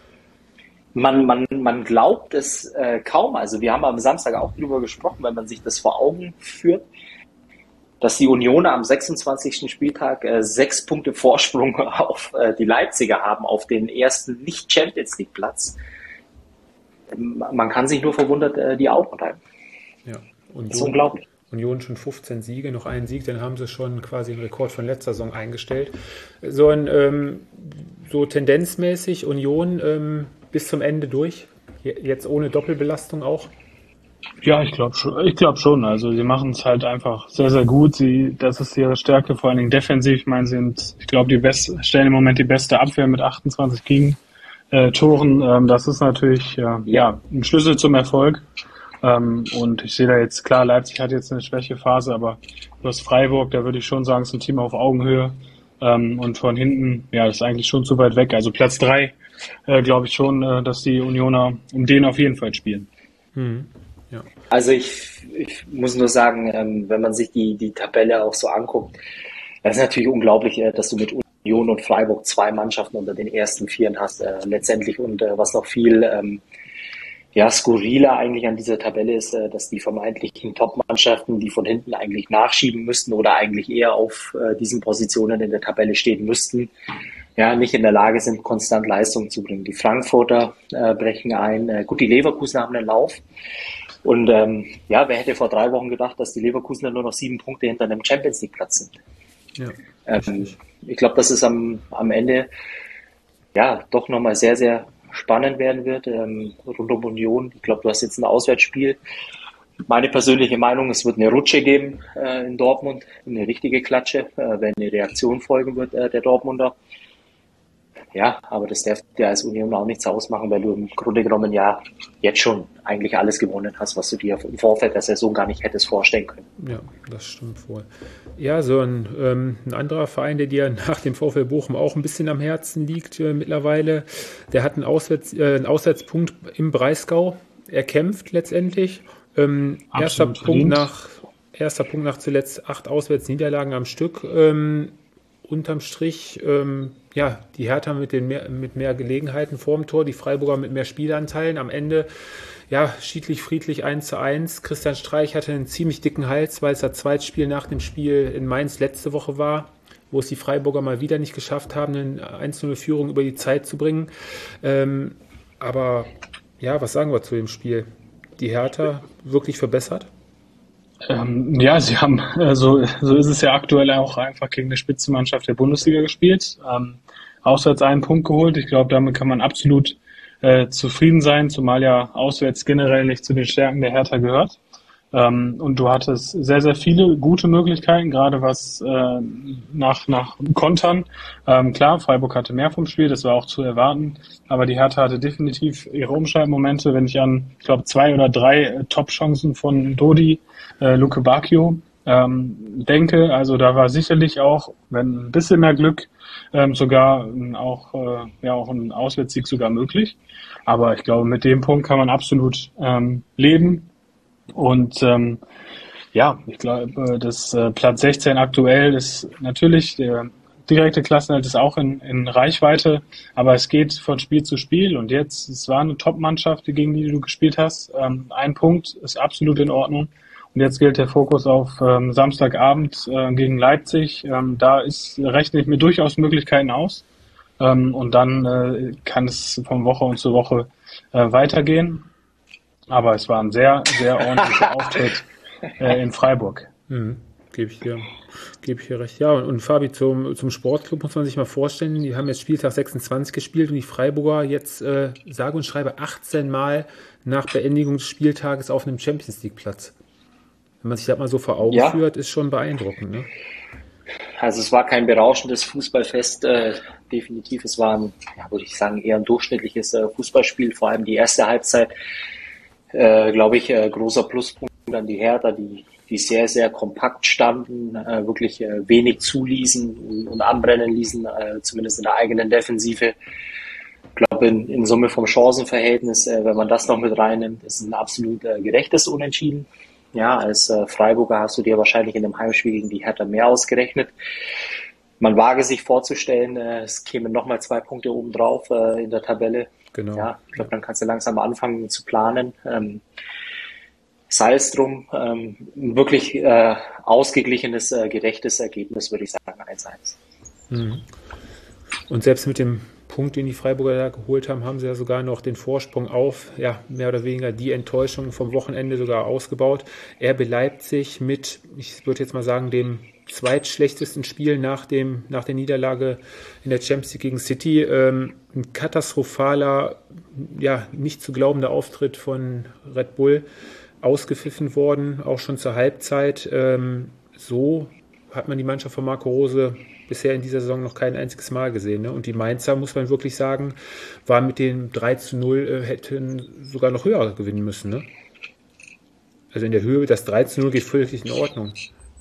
Man glaubt es kaum. Also wir haben am Samstag auch drüber gesprochen, wenn man sich das vor Augen führt, dass die Unioner am 26. Spieltag 6 Punkte Vorsprung auf die Leipziger haben, auf den ersten Nicht-Champions-League-Platz. Man kann sich nur verwundert die Augen reiben. Ja, das ist unglaublich. Union schon 15 Siege, noch einen Sieg, dann haben sie schon quasi einen Rekord von letzter Saison eingestellt. So tendenzmäßig Union bis zum Ende durch, jetzt ohne Doppelbelastung auch? Ja, ich glaube schon. Also sie machen es halt einfach sehr, sehr gut. Das ist ihre Stärke, vor allen Dingen defensiv. Ich meine, ich glaube, stellen im Moment die beste Abwehr mit 28 Gegentoren. Das ist natürlich ein Schlüssel zum Erfolg. Und ich sehe da jetzt, klar, Leipzig hat jetzt eine Schwächephase, aber du hast Freiburg, da würde ich schon sagen, ist ein Team auf Augenhöhe. Und von hinten, das ist eigentlich schon zu weit weg. Also Platz 3, glaube ich schon, dass die Unioner um den auf jeden Fall spielen. Mhm. Ja. Also ich muss nur sagen, wenn man sich die Tabelle auch so anguckt, das ist natürlich unglaublich, dass du mit Union und Freiburg 2 Mannschaften unter den ersten 4 hast, letztendlich. Und was noch viel skurriler eigentlich an dieser Tabelle ist, dass die vermeintlichen Top-Mannschaften, die von hinten eigentlich nachschieben müssten oder eigentlich eher auf diesen Positionen in der Tabelle stehen müssten, nicht in der Lage sind, konstant Leistung zu bringen. Die Frankfurter brechen ein. Gut, die Leverkusen haben einen Lauf. Und wer hätte vor 3 Wochen gedacht, dass die Leverkusener nur noch 7 Punkte hinter einem Champions-League-Platz sind? Ja, ich glaube, das ist am Ende doch nochmal sehr, sehr spannend werden wird, rund um Union. Ich glaube, du hast jetzt ein Auswärtsspiel. Meine persönliche Meinung, es wird eine Rutsche geben in Dortmund, eine richtige Klatsche, wenn eine Reaktion folgen wird der Dortmunder. Ja, aber das darf dir als Union auch nichts ausmachen, weil du im Grunde genommen ja jetzt schon eigentlich alles gewonnen hast, was du dir im Vorfeld der Saison gar nicht hättest vorstellen können. Ja, das stimmt wohl. Ja, so ein anderer Verein, der dir nach dem VfL Bochum auch ein bisschen am Herzen liegt mittlerweile, der hat einen Auswärtspunkt im Breisgau erkämpft letztendlich. Erster Punkt nach zuletzt 8 Auswärtsniederlagen am Stück. Unterm Strich, die Hertha mit mehr Gelegenheiten vorm Tor, die Freiburger mit mehr Spielanteilen. Am Ende, schiedlich friedlich 1:1. Christian Streich hatte einen ziemlich dicken Hals, weil es das Zweitspiel nach dem Spiel in Mainz letzte Woche war, wo es die Freiburger mal wieder nicht geschafft haben, eine 1:0-Führung über die Zeit zu bringen. Aber was sagen wir zu dem Spiel? Die Hertha wirklich verbessert? Sie haben, so ist es ja aktuell auch einfach gegen eine Spitzenmannschaft der Bundesliga gespielt. Auswärts einen Punkt geholt. Ich glaube, damit kann man absolut zufrieden sein, zumal ja auswärts generell nicht zu den Stärken der Hertha gehört. Und du hattest sehr, sehr viele gute Möglichkeiten, gerade was nach Kontern. Klar, Freiburg hatte mehr vom Spiel, das war auch zu erwarten, aber die Hertha hatte definitiv ihre Umschaltmomente, wenn ich an, 2 oder 3 Top-Chancen von Dodi, Luke Bacchio denke. Also da war sicherlich auch, wenn ein bisschen mehr Glück, sogar auch ein Auswärtssieg sogar möglich. Aber ich glaube, mit dem Punkt kann man absolut leben. Und ich glaube, das Platz 16 aktuell ist natürlich, der direkte Klassenerhalt ist auch in Reichweite, aber es geht von Spiel zu Spiel und jetzt, es war eine Top-Mannschaft, gegen die du gespielt hast. Ein Punkt ist absolut in Ordnung und jetzt gilt der Fokus auf Samstagabend gegen Leipzig. Da rechne ich mir durchaus Möglichkeiten aus und dann kann es von Woche zu Woche weitergehen. Aber es war ein sehr, sehr ordentlicher Auftritt in Freiburg. Gebe ich dir recht. Ja, und Fabi, zum Sportclub muss man sich mal vorstellen, die haben jetzt Spieltag 26 gespielt und die Freiburger jetzt sage und schreibe 18 Mal nach Beendigung des Spieltages auf einem Champions-League-Platz. Wenn man sich das mal so vor Augen führt, ist schon beeindruckend, ne? Also es war kein berauschendes Fußballfest, definitiv. Es war würde ich sagen, eher ein durchschnittliches Fußballspiel, vor allem die erste Halbzeit. Glaube ich, großer Pluspunkt an die Hertha, die sehr, sehr kompakt standen, wirklich wenig zuließen und anbrennen ließen, zumindest in der eigenen Defensive. Ich glaube, in Summe vom Chancenverhältnis, wenn man das noch mit reinnimmt, ist ein absolut gerechtes Unentschieden. Ja, als Freiburger hast du dir wahrscheinlich in dem Heimspiel gegen die Hertha mehr ausgerechnet. Man wage sich vorzustellen, es kämen nochmal 2 Punkte obendrauf in der Tabelle. Genau. Ja, ich glaube, dann kannst du langsam anfangen zu planen. Sei es drum, ein wirklich ausgeglichenes, gerechtes Ergebnis, würde ich sagen, 1:1. Und selbst mit dem Punkt, den die Freiburger da geholt haben, haben sie ja sogar noch den Vorsprung auf, mehr oder weniger die Enttäuschung vom Wochenende sogar ausgebaut. RB Leipzig mit, ich würde jetzt mal sagen, dem zweitschlechtesten Spiel nach der Niederlage in der Champions League gegen City. Ein katastrophaler, nicht zu glaubender Auftritt von Red Bull, ausgepfiffen worden, auch schon zur Halbzeit. So hat man die Mannschaft von Marco Rose bisher in dieser Saison noch kein einziges Mal gesehen. Ne? Und die Mainzer, muss man wirklich sagen, waren mit dem 3:0 hätten sogar noch höher gewinnen müssen. Ne? Also in der Höhe, das 3:0 geht völlig in Ordnung.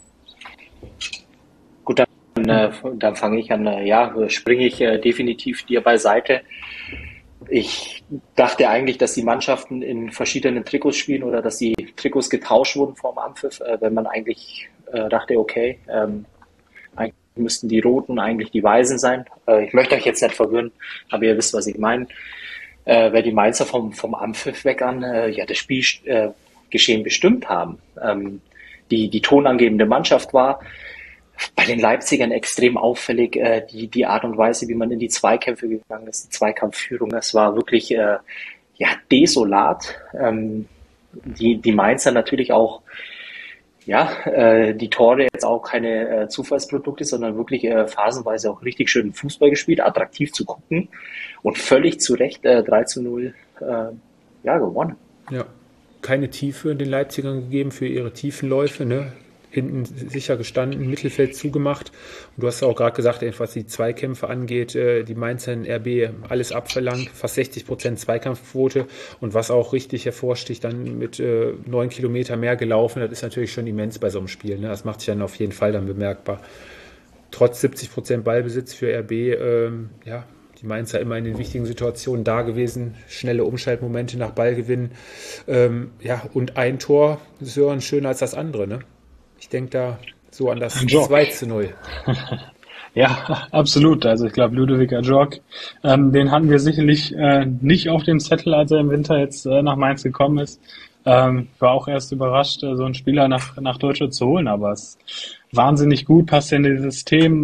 Gut, dann fange ich an, springe ich definitiv dir beiseite. Ich dachte eigentlich, dass die Mannschaften in verschiedenen Trikots spielen oder dass die Trikots getauscht wurden vor dem Anpfiff, wenn man eigentlich dachte, okay, eigentlich müssten die Roten eigentlich die Weißen sein. Ich möchte euch jetzt nicht verwirren, aber ihr wisst, was ich meine. Weil die Mainzer vom Anpfiff weg an das Spielgeschehen bestimmt haben. Die tonangebende Mannschaft war bei den Leipzigern extrem auffällig, die Art und Weise, wie man in die Zweikämpfe gegangen ist, die Zweikampfführung, das war wirklich desolat. Die Mainzer natürlich auch die Tore jetzt auch keine Zufallsprodukte, sondern wirklich phasenweise auch richtig schön Fußball gespielt, attraktiv zu gucken und völlig zu Recht 3-0 gewonnen. Ja, keine Tiefe den Leipzigern gegeben für ihre Tiefenläufe, ne? Hinten sicher gestanden, Mittelfeld zugemacht. Und du hast ja auch gerade gesagt, was die Zweikämpfe angeht, die Mainzer in RB alles abverlangt, fast 60% Zweikampfquote. Und was auch richtig hervorsticht, dann mit 9 Kilometer mehr gelaufen, das ist natürlich schon immens bei so einem Spiel. Ne? Das macht sich dann auf jeden Fall dann bemerkbar. Trotz 70% Ballbesitz für RB, die Mainzer immer in den wichtigen Situationen da gewesen, schnelle Umschaltmomente nach Ballgewinn. Und ein Tor, Sören, schöner als das andere, ne? Ich denke da so an das 2-0. Ja, absolut. Also ich glaube, Ludovic Ajorg, den hatten wir sicherlich nicht auf dem Zettel, als er im Winter jetzt nach Mainz gekommen ist. War auch erst überrascht, so einen Spieler nach Deutschland zu holen, aber es ist wahnsinnig gut, passt in das System.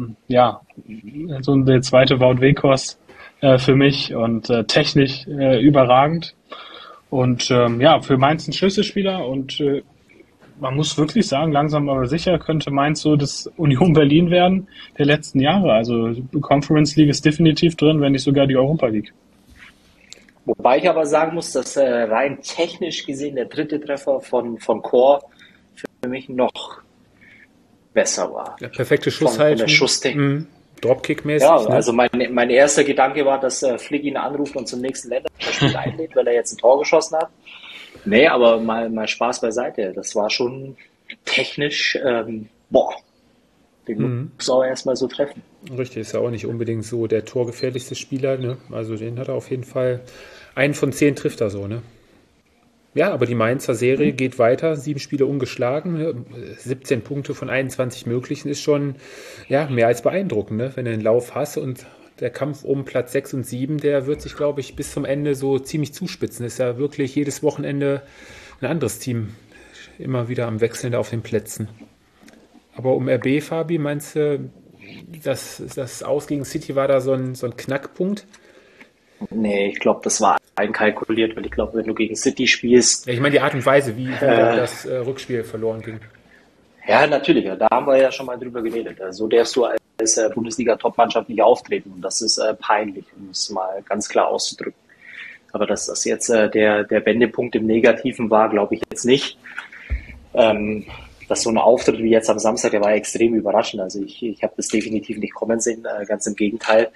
So der zweite Wout Weghorst für mich und technisch überragend. Und für Mainz ein Schlüsselspieler und man muss wirklich sagen, langsam aber sicher könnte Mainz so das Union Berlin werden der letzten Jahre. Also Conference League ist definitiv drin, wenn nicht sogar die Europa League. Wobei ich aber sagen muss, dass rein technisch gesehen der dritte Treffer von Kor für mich noch besser war. Ja, perfekte Schusshaltung. Von der Schusstechnik. Dropkick-mäßig. Ja, also mein erster Gedanke war, dass Flick ihn anruft und zum nächsten Länderspiel einlädt, weil er jetzt ein Tor geschossen hat. Nee, aber mal Spaß beiseite. Das war schon technisch, den muss auch erstmal so treffen. Richtig, ist ja auch nicht unbedingt so der torgefährlichste Spieler, ne? Also den hat er auf jeden Fall, 1 von 10 trifft er so, ne? Ja, aber die Mainzer Serie geht weiter, 7 Spiele ungeschlagen, ne? 17 Punkte von 21 möglichen ist schon mehr als beeindruckend, ne? Wenn du einen Lauf hast und der Kampf um Platz 6 und 7, der wird sich, glaube ich, bis zum Ende so ziemlich zuspitzen. Ist ja wirklich jedes Wochenende ein anderes Team immer wieder am Wechseln da auf den Plätzen. Aber um RB, Fabi, meinst du, das Aus gegen City war da so ein Knackpunkt? Nee, ich glaube, das war einkalkuliert, weil ich glaube, wenn du gegen City spielst... Ja, ich meine die Art und Weise, wie das Rückspiel verloren ging. Ja, natürlich. Da haben wir ja schon mal drüber geredet. So darfst du als Bundesliga-Top-Mannschaft nicht auftreten. Und das ist peinlich, um es mal ganz klar auszudrücken. Aber dass das jetzt der Wendepunkt im Negativen war, glaube ich jetzt nicht. Dass so ein Auftritt wie jetzt am Samstag, der war extrem überraschend. Also ich habe das definitiv nicht kommen sehen. Ganz im Gegenteil.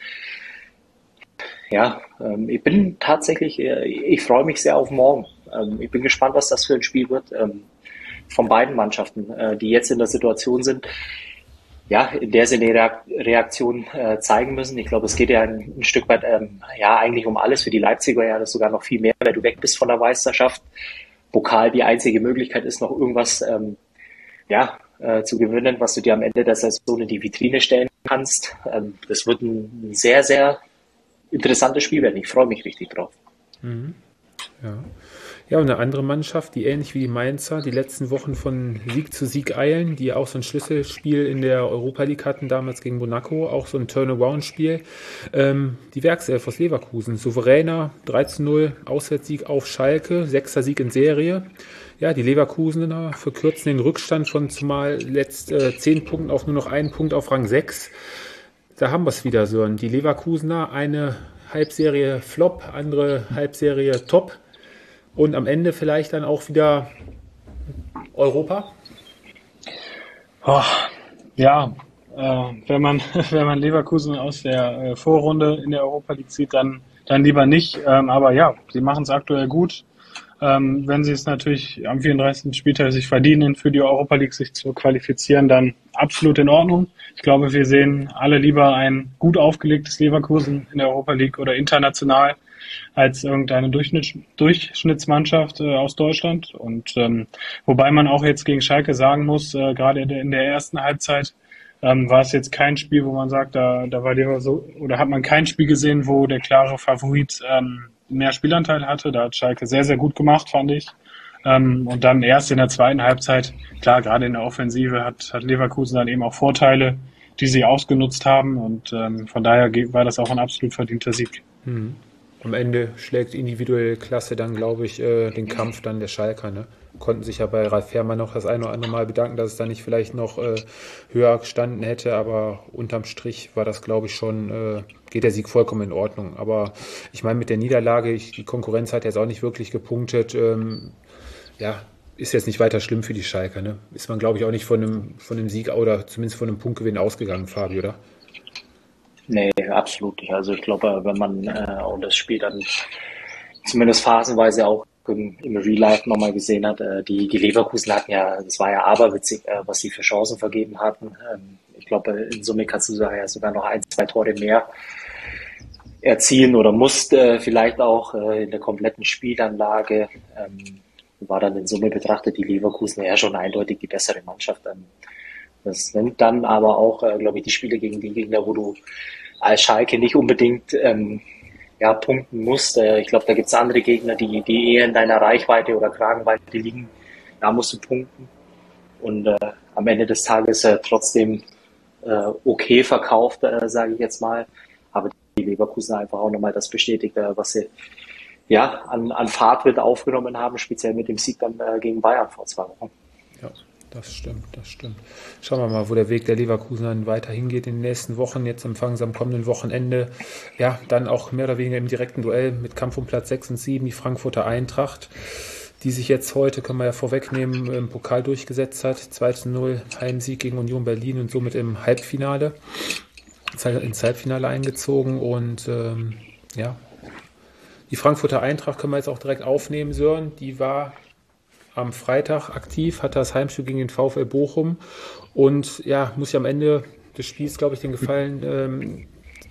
Ich bin tatsächlich, ich freue mich sehr auf morgen. Ich bin gespannt, was das für ein Spiel wird. Von beiden Mannschaften, die jetzt in der Situation sind, in der sie eine Reaktion zeigen müssen. Ich glaube, es geht ja ein Stück weit eigentlich um alles. Für die Leipziger ja das sogar noch viel mehr, weil du weg bist von der Meisterschaft. Pokal die einzige Möglichkeit ist, noch irgendwas zu gewinnen, was du dir am Ende der Saison in die Vitrine stellen kannst. Das wird ein sehr, sehr interessantes Spiel werden. Ich freue mich richtig drauf. Mhm. Ja, und eine andere Mannschaft, die ähnlich wie die Mainzer die letzten Wochen von Sieg zu Sieg eilen, die auch so ein Schlüsselspiel in der Europa League hatten, damals gegen Monaco, auch so ein Turnaround-Spiel. Die Werkself aus Leverkusen, souveräner 3-0 Auswärtssieg auf Schalke, 6. Sieg in Serie. Ja, die Leverkusener verkürzen den Rückstand von zumal 10 Punkten auf nur noch 1 Punkt auf Rang 6. Da haben wir es wieder, Sören. Die Leverkusener, eine Halbserie Flop, andere Halbserie Top. Und am Ende vielleicht dann auch wieder Europa? Wenn man Leverkusen aus der Vorrunde in der Europa League sieht, dann lieber nicht. Aber ja, sie machen es aktuell gut. Wenn sie es natürlich am 34. Spieltag sich verdienen, für die Europa League sich zu qualifizieren, dann absolut in Ordnung. Ich glaube, wir sehen alle lieber ein gut aufgelegtes Leverkusen in der Europa League oder international als irgendeine Durchschnittsmannschaft aus Deutschland. Und wobei man auch jetzt gegen Schalke sagen muss, gerade in der ersten Halbzeit war es jetzt kein Spiel, wo man sagt, da war der so, oder hat man kein Spiel gesehen, wo der klare Favorit mehr Spielanteil hatte. Da hat Schalke sehr, sehr gut gemacht, fand ich. Und dann erst in der zweiten Halbzeit, klar, gerade in der Offensive hat Leverkusen dann eben auch Vorteile, die sie ausgenutzt haben. Und von daher war das auch ein absolut verdienter Sieg. am Ende schlägt individuelle Klasse dann, glaube ich, den Kampf dann der Schalker. Ne? Konnten sich ja bei Ralf Fährmann noch das eine oder andere Mal bedanken, dass es da nicht vielleicht noch höher gestanden hätte, aber unterm Strich war das, glaube ich, schon, geht der Sieg vollkommen in Ordnung. Aber ich meine, mit der Niederlage, die Konkurrenz hat jetzt auch nicht wirklich gepunktet, ist jetzt nicht weiter schlimm für die Schalker. Ne? Ist man, glaube ich, auch nicht von einem Sieg oder zumindest von einem Punktgewinn ausgegangen, Fabi, oder? Nee, absolut nicht. Also ich glaube, wenn man auch das Spiel dann zumindest phasenweise auch im Real Life nochmal gesehen hat, die Leverkusen hatten ja, das war ja aberwitzig, was sie für Chancen vergeben hatten. Ich glaube, in Summe kannst du ja sogar noch 1, 2 Tore mehr erzielen oder musst vielleicht auch in der kompletten Spielanlage. War dann in Summe betrachtet die Leverkusen ja schon eindeutig die bessere Mannschaft. Das nimmt dann aber auch, glaube ich, die Spiele gegen die Gegner, wo du als Schalke nicht unbedingt punkten musst. Ich glaube, da gibt es andere Gegner, die eher in deiner Reichweite oder Kragenweite liegen. Da musst du punkten. Und am Ende des Tages trotzdem okay verkauft, sage ich jetzt mal. Aber die Leverkusen einfach auch nochmal das bestätigt, was sie an Fahrtwind aufgenommen haben, speziell mit dem Sieg dann gegen Bayern vor 2 Wochen. Ja. Das stimmt. Schauen wir mal, wo der Weg der Leverkusen dann weiter hingeht in den nächsten Wochen. Jetzt empfangen sie am kommenden Wochenende, dann auch mehr oder weniger im direkten Duell mit Kampf um Platz 6 und 7, die Frankfurter Eintracht, die sich jetzt heute, können wir ja vorwegnehmen, im Pokal durchgesetzt hat. 2:0 Heimsieg gegen Union Berlin und somit ins Halbfinale eingezogen. Und die Frankfurter Eintracht können wir jetzt auch direkt aufnehmen, Sören. Die war am Freitag aktiv, hatte das Heimspiel gegen den VfL Bochum und muss ja am Ende des Spiels, glaube ich, den Gefallen,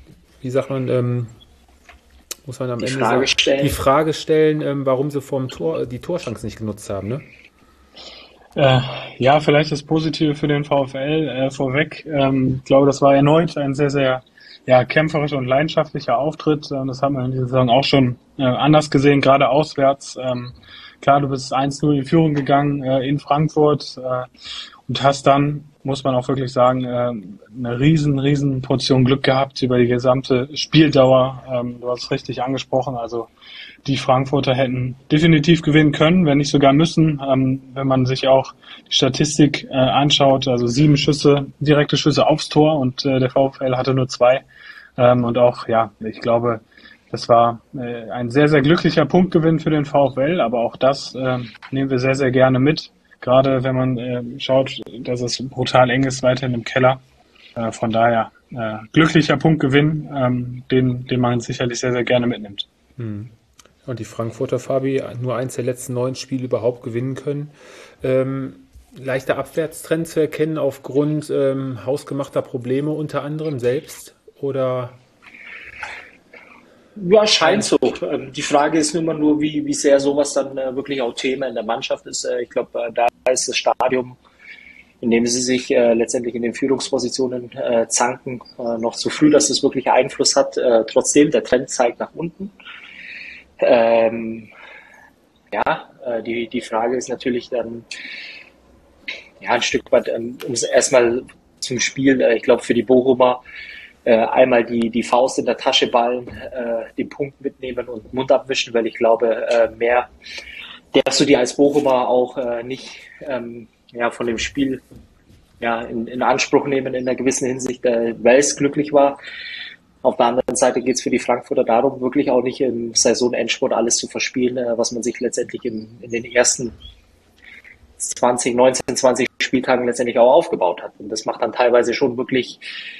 muss man am Ende die Frage stellen, warum sie vorm Tor die Torchance nicht genutzt haben, ne? Vielleicht das Positive für den VfL vorweg. Ich glaube, das war erneut ein sehr, sehr kämpferischer und leidenschaftlicher Auftritt. Das haben wir in dieser Saison auch schon anders gesehen, gerade auswärts. Klar, du bist 1:0 in Führung gegangen in Frankfurt und hast dann, muss man auch wirklich sagen, eine riesen Portion Glück gehabt über die gesamte Spieldauer. Du hast es richtig angesprochen, also die Frankfurter hätten definitiv gewinnen können, wenn nicht sogar müssen. Wenn man sich auch die Statistik anschaut, also 7 direkte Schüsse aufs Tor und der VfL hatte nur 2. Und auch, ich glaube, das war ein sehr, sehr glücklicher Punktgewinn für den VfL, aber auch das nehmen wir sehr, sehr gerne mit. Gerade wenn man schaut, dass es brutal eng ist, weiterhin im Keller. Von daher glücklicher Punktgewinn, den man sicherlich sehr, sehr gerne mitnimmt. Und die Frankfurter, Fabi, nur eins der letzten 9 Spiele überhaupt gewinnen können. Leichter Abwärtstrend zu erkennen aufgrund hausgemachter Probleme unter anderem selbst, oder? Ja, scheint so. Die Frage ist nur, wie sehr sowas dann wirklich auch Thema in der Mannschaft ist. Ich glaube, da ist das Stadium, in dem sie sich letztendlich in den Führungspositionen zanken, noch zu früh, dass es wirklich Einfluss hat. Trotzdem, der Trend zeigt nach unten. Die Frage ist natürlich dann ein Stück weit, erstmal zum Spiel. Ich glaube, für die Bochumer einmal die Faust in der Tasche ballen, den Punkt mitnehmen und Mund abwischen, weil ich glaube, mehr darfst du dir als Bochumer auch nicht von dem Spiel in Anspruch nehmen in einer gewissen Hinsicht, weil es glücklich war. Auf der anderen Seite geht es für die Frankfurter darum, wirklich auch nicht im Saisonendspurt alles zu verspielen, was man sich letztendlich in den ersten 20 Spieltagen letztendlich auch aufgebaut hat. Und das macht dann teilweise schon wirklich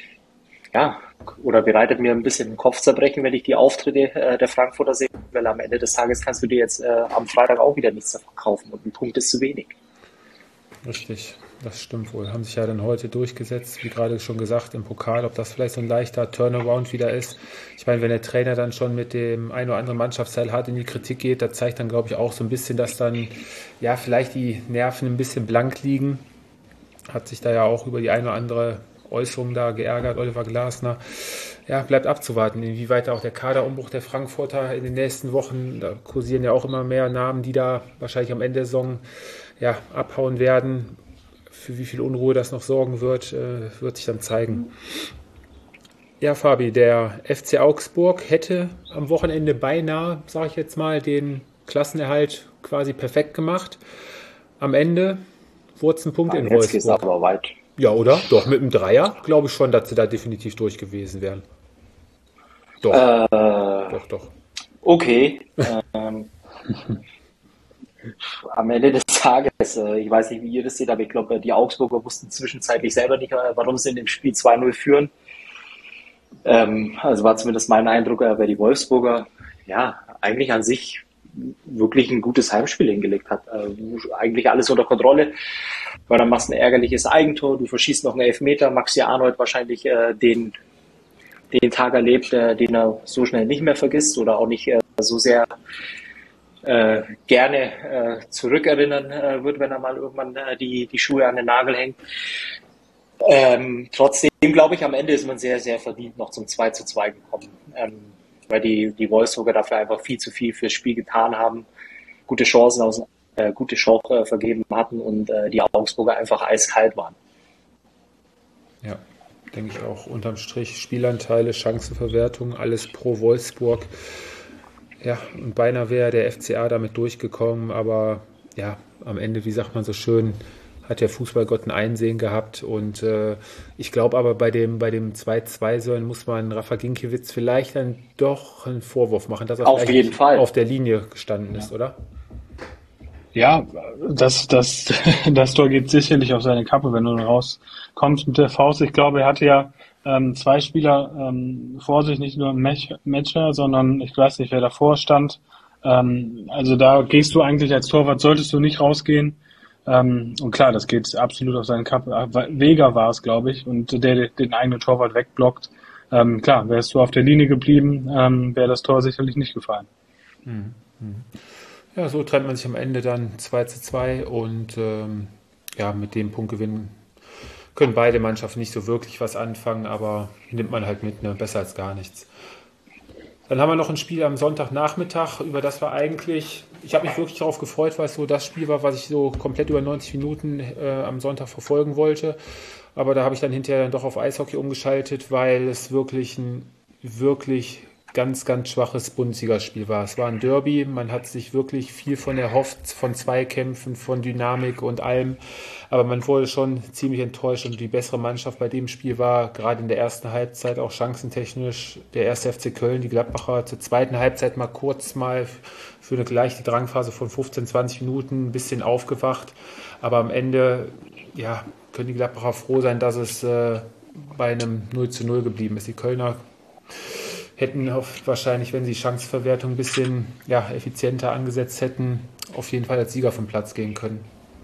oder bereitet mir ein bisschen Kopfzerbrechen, wenn ich die Auftritte der Frankfurter sehe, weil am Ende des Tages kannst du dir jetzt am Freitag auch wieder nichts davon kaufen und ein Punkt ist zu wenig. Richtig, das stimmt wohl. Haben sich ja dann heute durchgesetzt, wie gerade schon gesagt, im Pokal, ob das vielleicht so ein leichter Turnaround wieder ist. Ich meine, wenn der Trainer dann schon mit dem ein oder anderen Mannschaftsteil hart in die Kritik geht, das zeigt dann, glaube ich, auch so ein bisschen, dass dann vielleicht die Nerven ein bisschen blank liegen. Hat sich da ja auch über die eine oder andere Äußerung da geärgert, Oliver Glasner. Bleibt abzuwarten, inwieweit auch der Kaderumbruch der Frankfurter in den nächsten Wochen, da kursieren ja auch immer mehr Namen, die da wahrscheinlich am Ende der Saison abhauen werden. Für wie viel Unruhe das noch sorgen wird, wird sich dann zeigen. Ja, Fabi, der FC Augsburg hätte am Wochenende beinahe, sage ich jetzt mal, den Klassenerhalt quasi perfekt gemacht. Am Ende wurde es ein Punkt in Jetzt geht es Wolfsburg. aber weit. Ja, oder? Doch, mit einem Dreier glaube ich schon, dass sie da definitiv durch gewesen wären. Doch, doch. Okay. Am Ende des Tages, ich weiß nicht, wie ihr das seht, aber ich glaube, die Augsburger wussten zwischenzeitlich selber nicht, warum sie in dem Spiel 2-0 führen. Also war zumindest mein Eindruck, weil die Wolfsburger ja eigentlich an sich wirklich ein gutes Heimspiel hingelegt hat. Eigentlich alles unter Kontrolle, weil dann machst du ein ärgerliches Eigentor, du verschießt noch einen Elfmeter, Maxi Arnold wahrscheinlich den Tag erlebt, den er so schnell nicht mehr vergisst oder auch nicht so sehr gerne zurückerinnern wird, wenn er mal irgendwann die Schuhe an den Nagel hängt. Trotzdem glaube ich, am Ende ist man sehr, sehr verdient noch zum 2:2 gekommen, weil die Wolfsburger dafür einfach viel zu viel fürs Spiel getan haben, gute Chancen vergeben hatten und die Augsburger einfach eiskalt waren. Ja, denke ich auch. Unterm Strich Spielanteile, Chancenverwertung, alles pro Wolfsburg. Ja, und beinahe wäre der FCA damit durchgekommen, aber ja, am Ende, wie sagt man so schön, hat der Fußballgott ein Einsehen gehabt und ich glaube aber bei dem 2:2 muss man Rafa Ginkiewicz vielleicht dann doch einen Vorwurf machen, dass er auf jeden Fall auf der Linie gestanden ist, oder? Ja, das Tor geht sicherlich auf seine Kappe, wenn du rauskommst mit der Faust. Ich glaube, er hatte ja zwei Spieler vor sich, nicht nur Metscher, sondern ich weiß nicht, wer davor stand. Also da gehst du eigentlich als Torwart, solltest du nicht rausgehen. Und klar, das geht absolut auf seinen Kappe. Vega war es, glaube ich, und der den eigenen Torwart wegblockt. Klar, wärst du auf der Linie geblieben, wäre das Tor sicherlich nicht gefallen. Mhm. Ja, so trennt man sich am Ende dann 2:2 und ja, mit dem Punktgewinn können beide Mannschaften nicht so wirklich was anfangen, aber nimmt man halt mit, ne? Besser als gar nichts. Dann haben wir noch ein Spiel am Sonntagnachmittag, über das war eigentlich, ich habe mich wirklich darauf gefreut, weil es so das Spiel war, was ich so komplett über 90 Minuten am Sonntag verfolgen wollte. Aber da habe ich dann hinterher dann doch auf Eishockey umgeschaltet, weil es wirklich ein ganz, ganz schwaches Bundesligaspiel war. Es war ein Derby, man hat sich wirklich viel von erhofft, von Zweikämpfen, von Dynamik und allem, aber man wurde schon ziemlich enttäuscht und die bessere Mannschaft bei dem Spiel war gerade in der ersten Halbzeit auch chancentechnisch der 1. FC Köln, die Gladbacher zur zweiten Halbzeit kurz für eine leichte Drangphase von 15, 20 Minuten ein bisschen aufgewacht, aber am Ende ja, können die Gladbacher froh sein, dass es bei einem 0:0 geblieben ist. Die Kölner hätten wahrscheinlich, wenn sie Chancenverwertung ein bisschen effizienter angesetzt hätten, auf jeden Fall als Sieger vom Platz gehen können.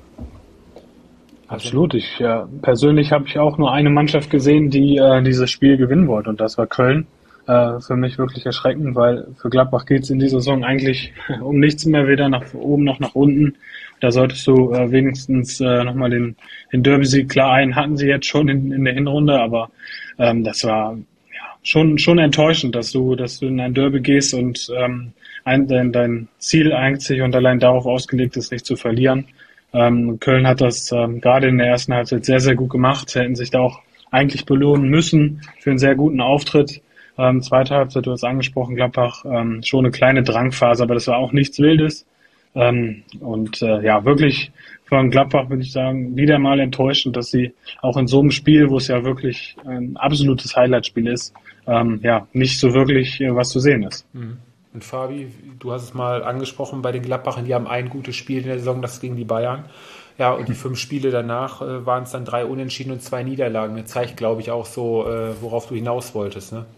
Absolut. Persönlich habe ich auch nur eine Mannschaft gesehen, die dieses Spiel gewinnen wollte, und das war Köln. Für mich wirklich erschreckend, weil für Gladbach geht es in dieser Saison eigentlich um nichts mehr, weder nach oben noch nach unten. Da solltest du wenigstens nochmal den Derby-Sieg, klar, einen hatten sie jetzt schon in der Hinrunde, aber das war schon enttäuschend, dass du in ein Derby gehst und dein Ziel einzig und allein darauf ausgelegt ist, nicht zu verlieren. Köln hat das gerade in der ersten Halbzeit sehr, sehr gut gemacht. Sie hätten sich da auch eigentlich belohnen müssen für einen sehr guten Auftritt. Zweite Halbzeit, du hast angesprochen, Gladbach, schon eine kleine Drangphase, aber das war auch nichts Wildes. Wirklich von Gladbach würde ich sagen, wieder mal enttäuschend, dass sie auch in so einem Spiel, wo es ja wirklich ein absolutes Highlight-Spiel ist, nicht so wirklich was zu sehen ist. Und Fabi, du hast es mal angesprochen bei den Gladbachern, die haben ein gutes Spiel in der Saison, das gegen die Bayern. Ja, und die 5 Spiele danach waren es dann 3 Unentschieden und 2 Niederlagen. Das zeigt, glaube ich, auch so, worauf du hinaus wolltest, ne?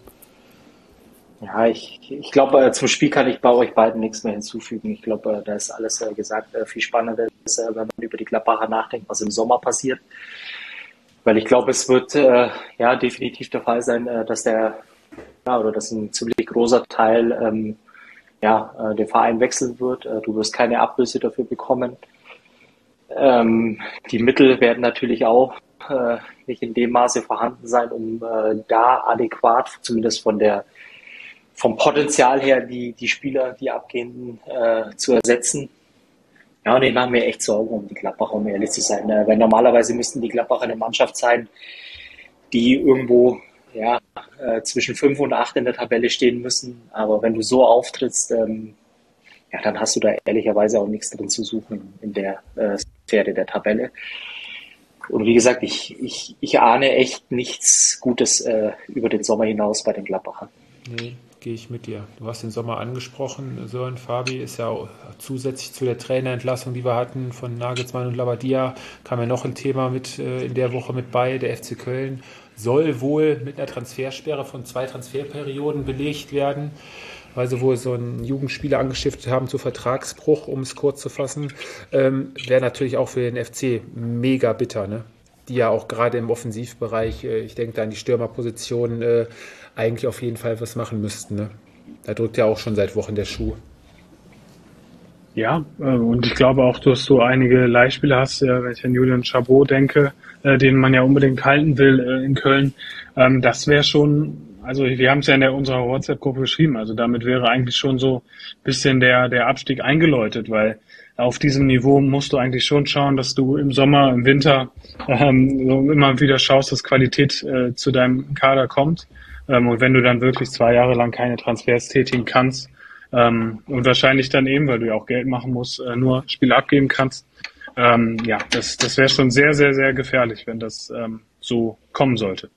Ja, ich glaube, zum Spiel kann ich bei euch beiden nichts mehr hinzufügen. Ich glaube, da ist alles gesagt. Viel spannender ist, wenn man über die Gladbacher nachdenkt, was im Sommer passiert. Weil ich glaube, es wird definitiv der Fall sein, dass dass ein ziemlich großer Teil den Verein wechseln wird. Du wirst keine Ablöse dafür bekommen. Die Mittel werden natürlich auch nicht in dem Maße vorhanden sein, um da adäquat, zumindest vom Potenzial her, die Spieler, die abgehenden, zu ersetzen. Ja, und ich mache mir echt Sorgen um die Gladbacher, um ehrlich zu sein. Weil normalerweise müssten die Gladbacher eine Mannschaft sein, die irgendwo ja, zwischen 5 und 8 in der Tabelle stehen müssen. Aber wenn du so auftrittst, ja, dann hast du da ehrlicherweise auch nichts drin zu suchen in der Sphäre der Tabelle. Und wie gesagt, ich ahne echt nichts Gutes über den Sommer hinaus bei den Gladbachern. Nee, gehe ich mit dir. Du hast den Sommer angesprochen. Sören Fabi ist ja auch zusätzlich zu der Trainerentlassung, die wir hatten von Nagelsmann und Labadia, kam ja noch ein Thema mit in der Woche mit bei. Der FC Köln soll wohl mit einer Transfersperre von 2 Transferperioden belegt werden, weil sie wohl so einen Jugendspieler angestiftet haben zu Vertragsbruch, um es kurz zu fassen. Wäre natürlich auch für den FC mega bitter, ne? Die ja auch gerade im Offensivbereich, ich denke da an die Stürmerposition, eigentlich auf jeden Fall was machen müssten. Ne? Da drückt ja auch schon seit Wochen der Schuh. Ja, und ich glaube auch, dass du einige Leihspieler hast, wenn ich an Julian Chabot denke, den man ja unbedingt halten will in Köln. Das wäre schon, also wir haben es ja in unserer WhatsApp-Gruppe geschrieben, also damit wäre eigentlich schon so ein bisschen der Abstieg eingeläutet, weil auf diesem Niveau musst du eigentlich schon schauen, dass du im Sommer, im Winter so immer wieder schaust, dass Qualität zu deinem Kader kommt. Und wenn du dann wirklich 2 Jahre lang keine Transfers tätigen kannst und wahrscheinlich dann eben, weil du ja auch Geld machen musst, nur Spiele abgeben kannst, ja, das wäre schon sehr, sehr, sehr gefährlich, wenn das so kommen sollte.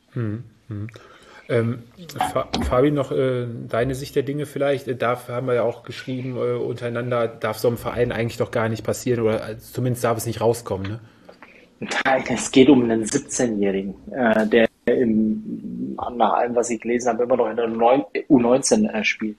Fabi, noch deine Sicht der Dinge vielleicht. Haben wir ja auch geschrieben untereinander, darf so ein Verein eigentlich doch gar nicht passieren oder zumindest darf es nicht rauskommen, ne? Nein, es geht um einen 17-Jährigen, der nach allem, was ich gelesen habe, immer noch in der U19 spielt.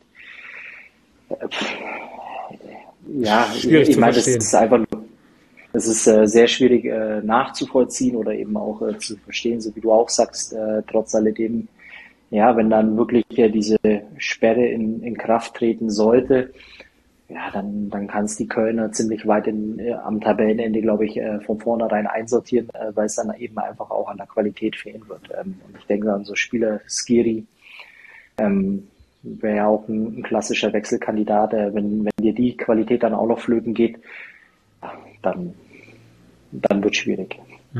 Ja, ich meine, das ist einfach nur, das ist sehr schwierig nachzuvollziehen oder eben auch zu verstehen, so wie du auch sagst, trotz alledem, ja, wenn dann wirklich diese Sperre in Kraft treten sollte, ja, dann kann es die Kölner ziemlich weit am Tabellenende, glaube ich, von vornherein einsortieren, weil es dann eben einfach auch an der Qualität fehlen wird. Und ich denke an so Spieler, Skiri, wäre ja auch ein klassischer Wechselkandidat. Wenn dir die Qualität dann auch noch flöten geht, dann wird es schwierig.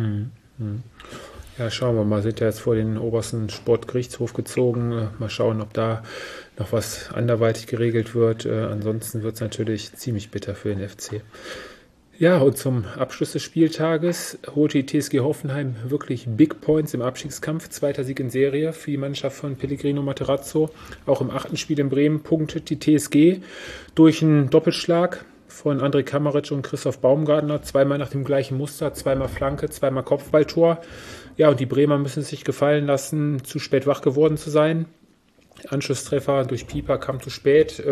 Ja, schauen wir mal. Sind ja jetzt vor den obersten Sportgerichtshof gezogen. Mal schauen, ob da noch was anderweitig geregelt wird. Ansonsten wird es natürlich ziemlich bitter für den FC. Ja, und zum Abschluss des Spieltages holte die TSG Hoffenheim wirklich Big Points im Abstiegskampf. 2. Sieg in Serie für die Mannschaft von Pellegrino Materazzo. Auch im 8. Spiel in Bremen punktet die TSG durch einen Doppelschlag von André Kamaric und Christoph Baumgartner. 2-mal nach dem gleichen Muster, 2-mal Flanke, 2-mal Kopfballtor. Ja, und die Bremer müssen es sich gefallen lassen, zu spät wach geworden zu sein. Anschlusstreffer durch Pieper kam zu spät.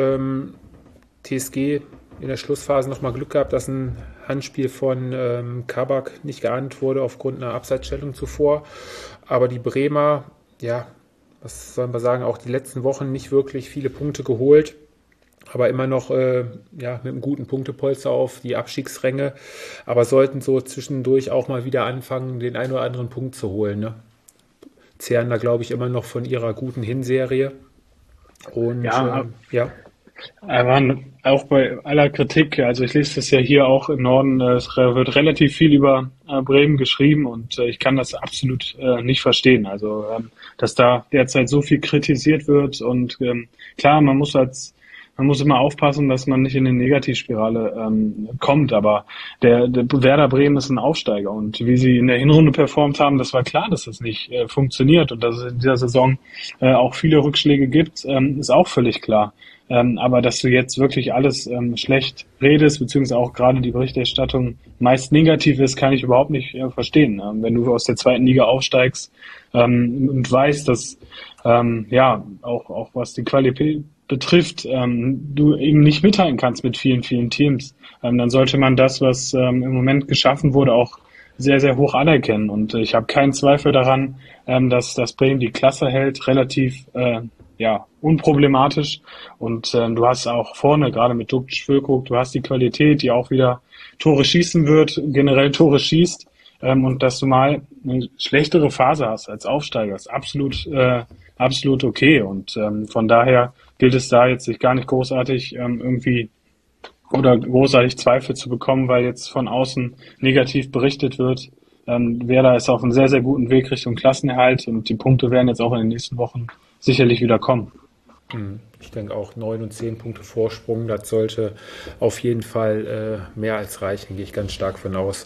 TSG in der Schlussphase nochmal Glück gehabt, dass ein Handspiel von Kabak nicht geahndet wurde aufgrund einer Abseitsstellung zuvor. Aber die Bremer, ja, was sollen wir sagen, auch die letzten Wochen nicht wirklich viele Punkte geholt. Aber immer noch mit einem guten Punktepolster auf die Abstiegsränge. Aber sollten so zwischendurch auch mal wieder anfangen, den einen oder anderen Punkt zu holen. Ne? Zehren da, glaube ich, immer noch von ihrer guten Hinserie. Und ja. Aber auch bei aller Kritik, also ich lese das ja hier auch im Norden, es wird relativ viel über Bremen geschrieben und ich kann das absolut nicht verstehen. Also dass da derzeit so viel kritisiert wird und klar, man muss immer aufpassen, dass man nicht in eine Negativspirale kommt, aber der Werder Bremen ist ein Aufsteiger und wie sie in der Hinrunde performt haben, das war klar, dass das nicht funktioniert und dass es in dieser Saison auch viele Rückschläge gibt, ist auch völlig klar. Aber dass du jetzt wirklich alles schlecht redest, beziehungsweise auch gerade die Berichterstattung meist negativ ist, kann ich überhaupt nicht verstehen. Wenn du aus der 2. Liga aufsteigst und weißt, dass auch was die Qualität betrifft, du eben nicht mithalten kannst mit vielen, vielen Teams, dann sollte man das, was im Moment geschaffen wurde, auch sehr, sehr hoch anerkennen. Und ich habe keinen Zweifel daran, dass Bremen die Klasse hält, relativ unproblematisch. Und du hast auch vorne, gerade mit Dukc Füllkrug, du hast die Qualität, die auch wieder Tore schießen wird, generell Tore schießt. Und dass du mal eine schlechtere Phase hast als Aufsteiger, ist absolut okay. Und von daher gilt es da jetzt sich gar nicht großartig großartig Zweifel zu bekommen, weil jetzt von außen negativ berichtet wird. Werder ist auf einem sehr, sehr guten Weg Richtung Klassenerhalt und die Punkte werden jetzt auch in den nächsten Wochen sicherlich wieder kommen. Ich denke auch 9 und 10 Punkte Vorsprung, das sollte auf jeden Fall mehr als reichen, gehe ich ganz stark von aus.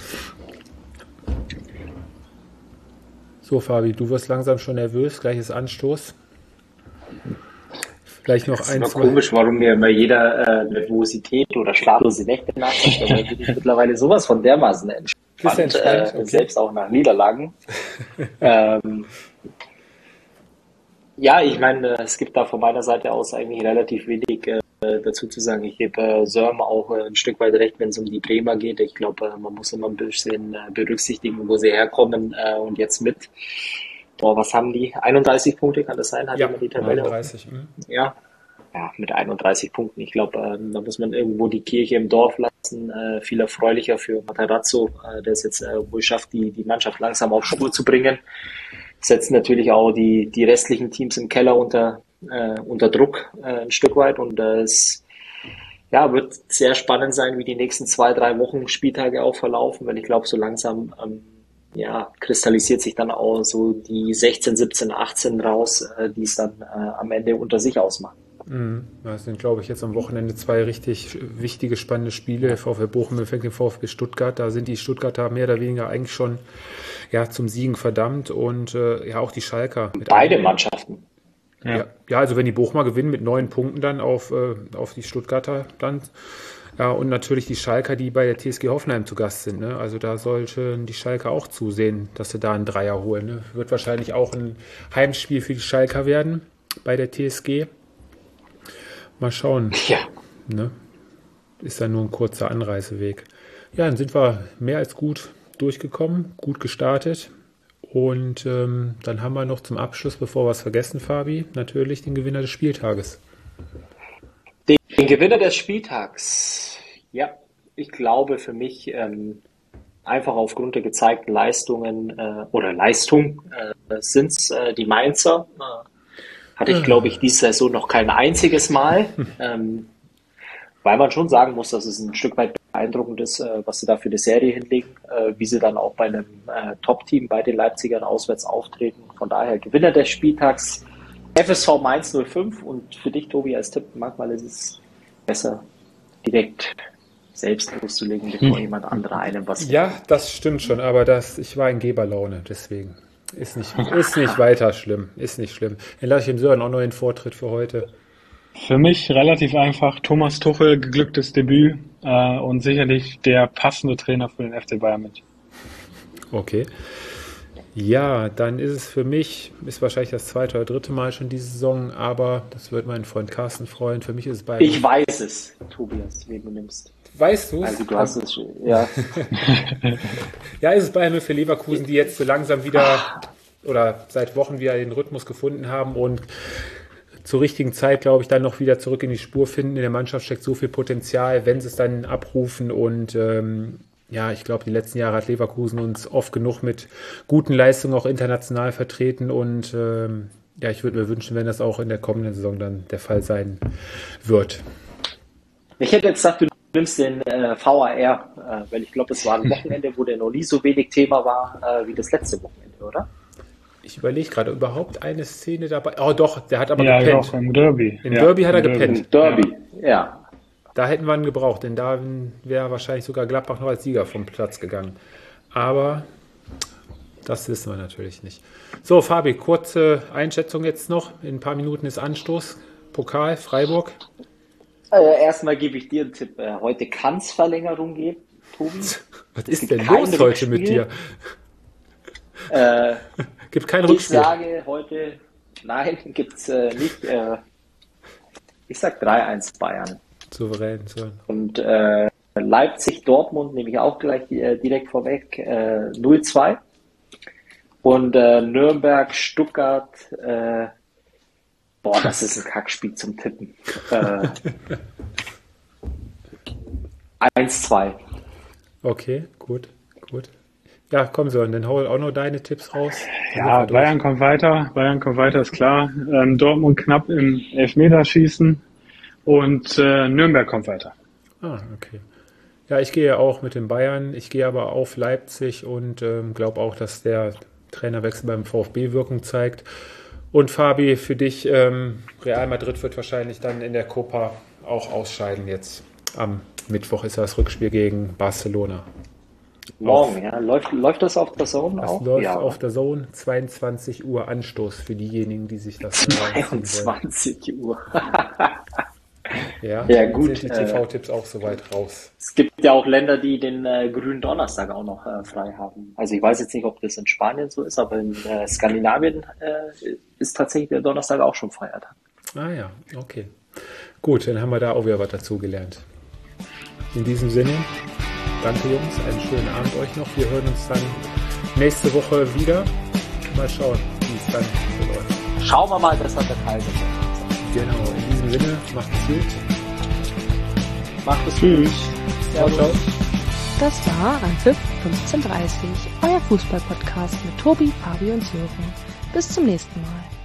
So, Fabi, du wirst langsam schon nervös, gleiches Anstoß. Vielleicht noch das ist komisch, warum mir immer jeder Nervosität oder schlaflose Nächte nachsagt, aber bin ich mittlerweile sowas von dermaßen entspannt, okay. Selbst auch nach Niederlagen. Ja, ich meine, es gibt da von meiner Seite aus eigentlich relativ wenig dazu zu sagen. Ich gebe Sörm auch ein Stück weit recht, wenn es um die Bremer geht. Ich glaube, man muss immer ein bisschen berücksichtigen, wo sie herkommen und jetzt mit. Was haben die? 31 Punkte, kann das sein? Hat ja, die Tabelle 31. Ja, mit 31 Punkten. Ich glaube, da muss man irgendwo die Kirche im Dorf lassen. Viel erfreulicher für Matarazzo, der es jetzt wohl schafft, die Mannschaft langsam auf Spur zu bringen. Setzt natürlich auch die restlichen Teams im Keller unter Druck ein Stück weit. Und es wird sehr spannend sein, wie die nächsten 2-3 Wochen Spieltage auch verlaufen, weil ich glaube, so langsam kristallisiert sich dann auch so die 16, 17, 18 raus, die es dann am Ende unter sich ausmachen. Das sind, glaube ich, jetzt am Wochenende 2 richtig wichtige, spannende Spiele. VfL Bochum empfängt den VfB Stuttgart. Da sind die Stuttgarter mehr oder weniger eigentlich schon zum Siegen verdammt und auch die Schalker. Beide Mannschaften. Ja, also wenn die Bochumer gewinnen mit 9 Punkten dann auf die Stuttgarter dann. Ja, und natürlich die Schalker, die bei der TSG Hoffenheim zu Gast sind. Ne? Also da sollten die Schalker auch zusehen, dass sie da einen Dreier holen. Ne? Wird wahrscheinlich auch ein Heimspiel für die Schalker werden bei der TSG. Mal schauen. Ja. Ne? Ist dann nur ein kurzer Anreiseweg. Ja, dann sind wir mehr als gut durchgekommen, gut gestartet. Und dann haben wir noch zum Abschluss, bevor wir es vergessen, Fabi, natürlich den Gewinner des Spieltages. Den Gewinner des Spieltags, ja, ich glaube für mich einfach aufgrund der gezeigten Leistungen Leistung sind es die Mainzer. Hatte ich, glaube ich, diese Saison noch kein einziges Mal, weil man schon sagen muss, dass es ein Stück weit beeindruckend ist, was sie da für die Serie hinlegen, wie sie dann auch bei einem Top-Team bei den Leipzigern auswärts auftreten. Von daher Gewinner des Spieltags FSV Mainz 05 und für dich, Tobi, als Tipp, manchmal ist es besser, direkt selbst loszulegen, bevor jemand anderer einem was... Ja, das stimmt schon, aber ich war in Geberlaune, deswegen ist nicht weiter schlimm, ist nicht schlimm. Dann lasse ich dem Sören auch noch den Vortritt für heute. Für mich relativ einfach, Thomas Tuchel, geglücktes Debüt und sicherlich der passende Trainer für den FC Bayern mit. Okay. Ja, dann ist es für mich, ist wahrscheinlich das 2. oder 3. Mal schon diese Saison, aber das wird mein Freund Carsten freuen. Für mich ist es Bayern. Ich weiß es, Tobias, wen du nimmst. Weißt du es? Also du hast es schon, ja. Ja, ist es Bayern für Leverkusen, die jetzt so langsam wieder oder seit Wochen wieder den Rhythmus gefunden haben und zur richtigen Zeit, glaube ich, dann noch wieder zurück in die Spur finden. In der Mannschaft steckt so viel Potenzial, wenn sie es dann abrufen und ich glaube, die letzten Jahre hat Leverkusen uns oft genug mit guten Leistungen auch international vertreten und ich würde mir wünschen, wenn das auch in der kommenden Saison dann der Fall sein wird. Ich hätte jetzt gesagt, du nimmst den VAR, weil ich glaube, es war ein Wochenende, wo der noch nie so wenig Thema war wie das letzte Wochenende, oder? Ich überlege gerade, überhaupt eine Szene dabei? Oh doch, der hat aber gepennt. Ja, auch im Derby. Im Derby hat er gepennt. Im Derby, ja. Da hätten wir ihn gebraucht, denn da wäre wahrscheinlich sogar Gladbach noch als Sieger vom Platz gegangen. Aber das wissen wir natürlich nicht. So, Fabi, kurze Einschätzung jetzt noch. In ein paar Minuten ist Anstoß. Pokal, Freiburg. Erstmal gebe ich dir einen Tipp. Heute kann es Verlängerung geben, Tobi. Was ist denn los heute mit dir? Gibt kein Rückspiel. Ich sage heute, nein, gibt es nicht. Ich sage 3-1 Bayern. Souverän. Und Leipzig-Dortmund nehme ich auch gleich direkt vorweg. 0-2. Und Nürnberg-Stuttgart, das ist ein Kackspiel zum Tippen. 1-2. Okay, gut. Ja, komm so, und dann hol auch noch deine Tipps raus. Ja, Bayern kommt weiter, ist klar. Dortmund knapp im Elfmeterschießen und Nürnberg kommt weiter. Ah, okay. Ja, ich gehe auch mit den Bayern. Ich gehe aber auf Leipzig und glaube auch, dass der Trainerwechsel beim VfB Wirkung zeigt. Und Fabi, für dich, Real Madrid wird wahrscheinlich dann in der Copa auch ausscheiden jetzt. Am Mittwoch ist das Rückspiel gegen Barcelona. Morgen, ja. Läuft das auf der Zone auch? Das läuft ja, auf der Zone, 22 Uhr Anstoß für diejenigen, die sich das 22 Uhr. Ja, gut. Sind die TV-Tipps auch soweit raus? Es gibt ja auch Länder, die den grünen Donnerstag auch noch frei haben. Also ich weiß jetzt nicht, ob das in Spanien so ist, aber in Skandinavien ist tatsächlich der Donnerstag auch schon Feiertag. Ah ja, okay. Gut, dann haben wir da auch wieder was dazu gelernt. In diesem Sinne, danke Jungs, einen schönen Abend euch noch. Wir hören uns dann nächste Woche wieder. Mal schauen, wie es dann so läuft. Schauen wir mal, das hat der Teil gesagt. Genau, in diesem Sinne, macht es gut. Macht es gut. Ciao, ciao. Das war Anpfiff 15:30, euer Fußball-Podcast mit Tobi, Fabi und Sören. Bis zum nächsten Mal.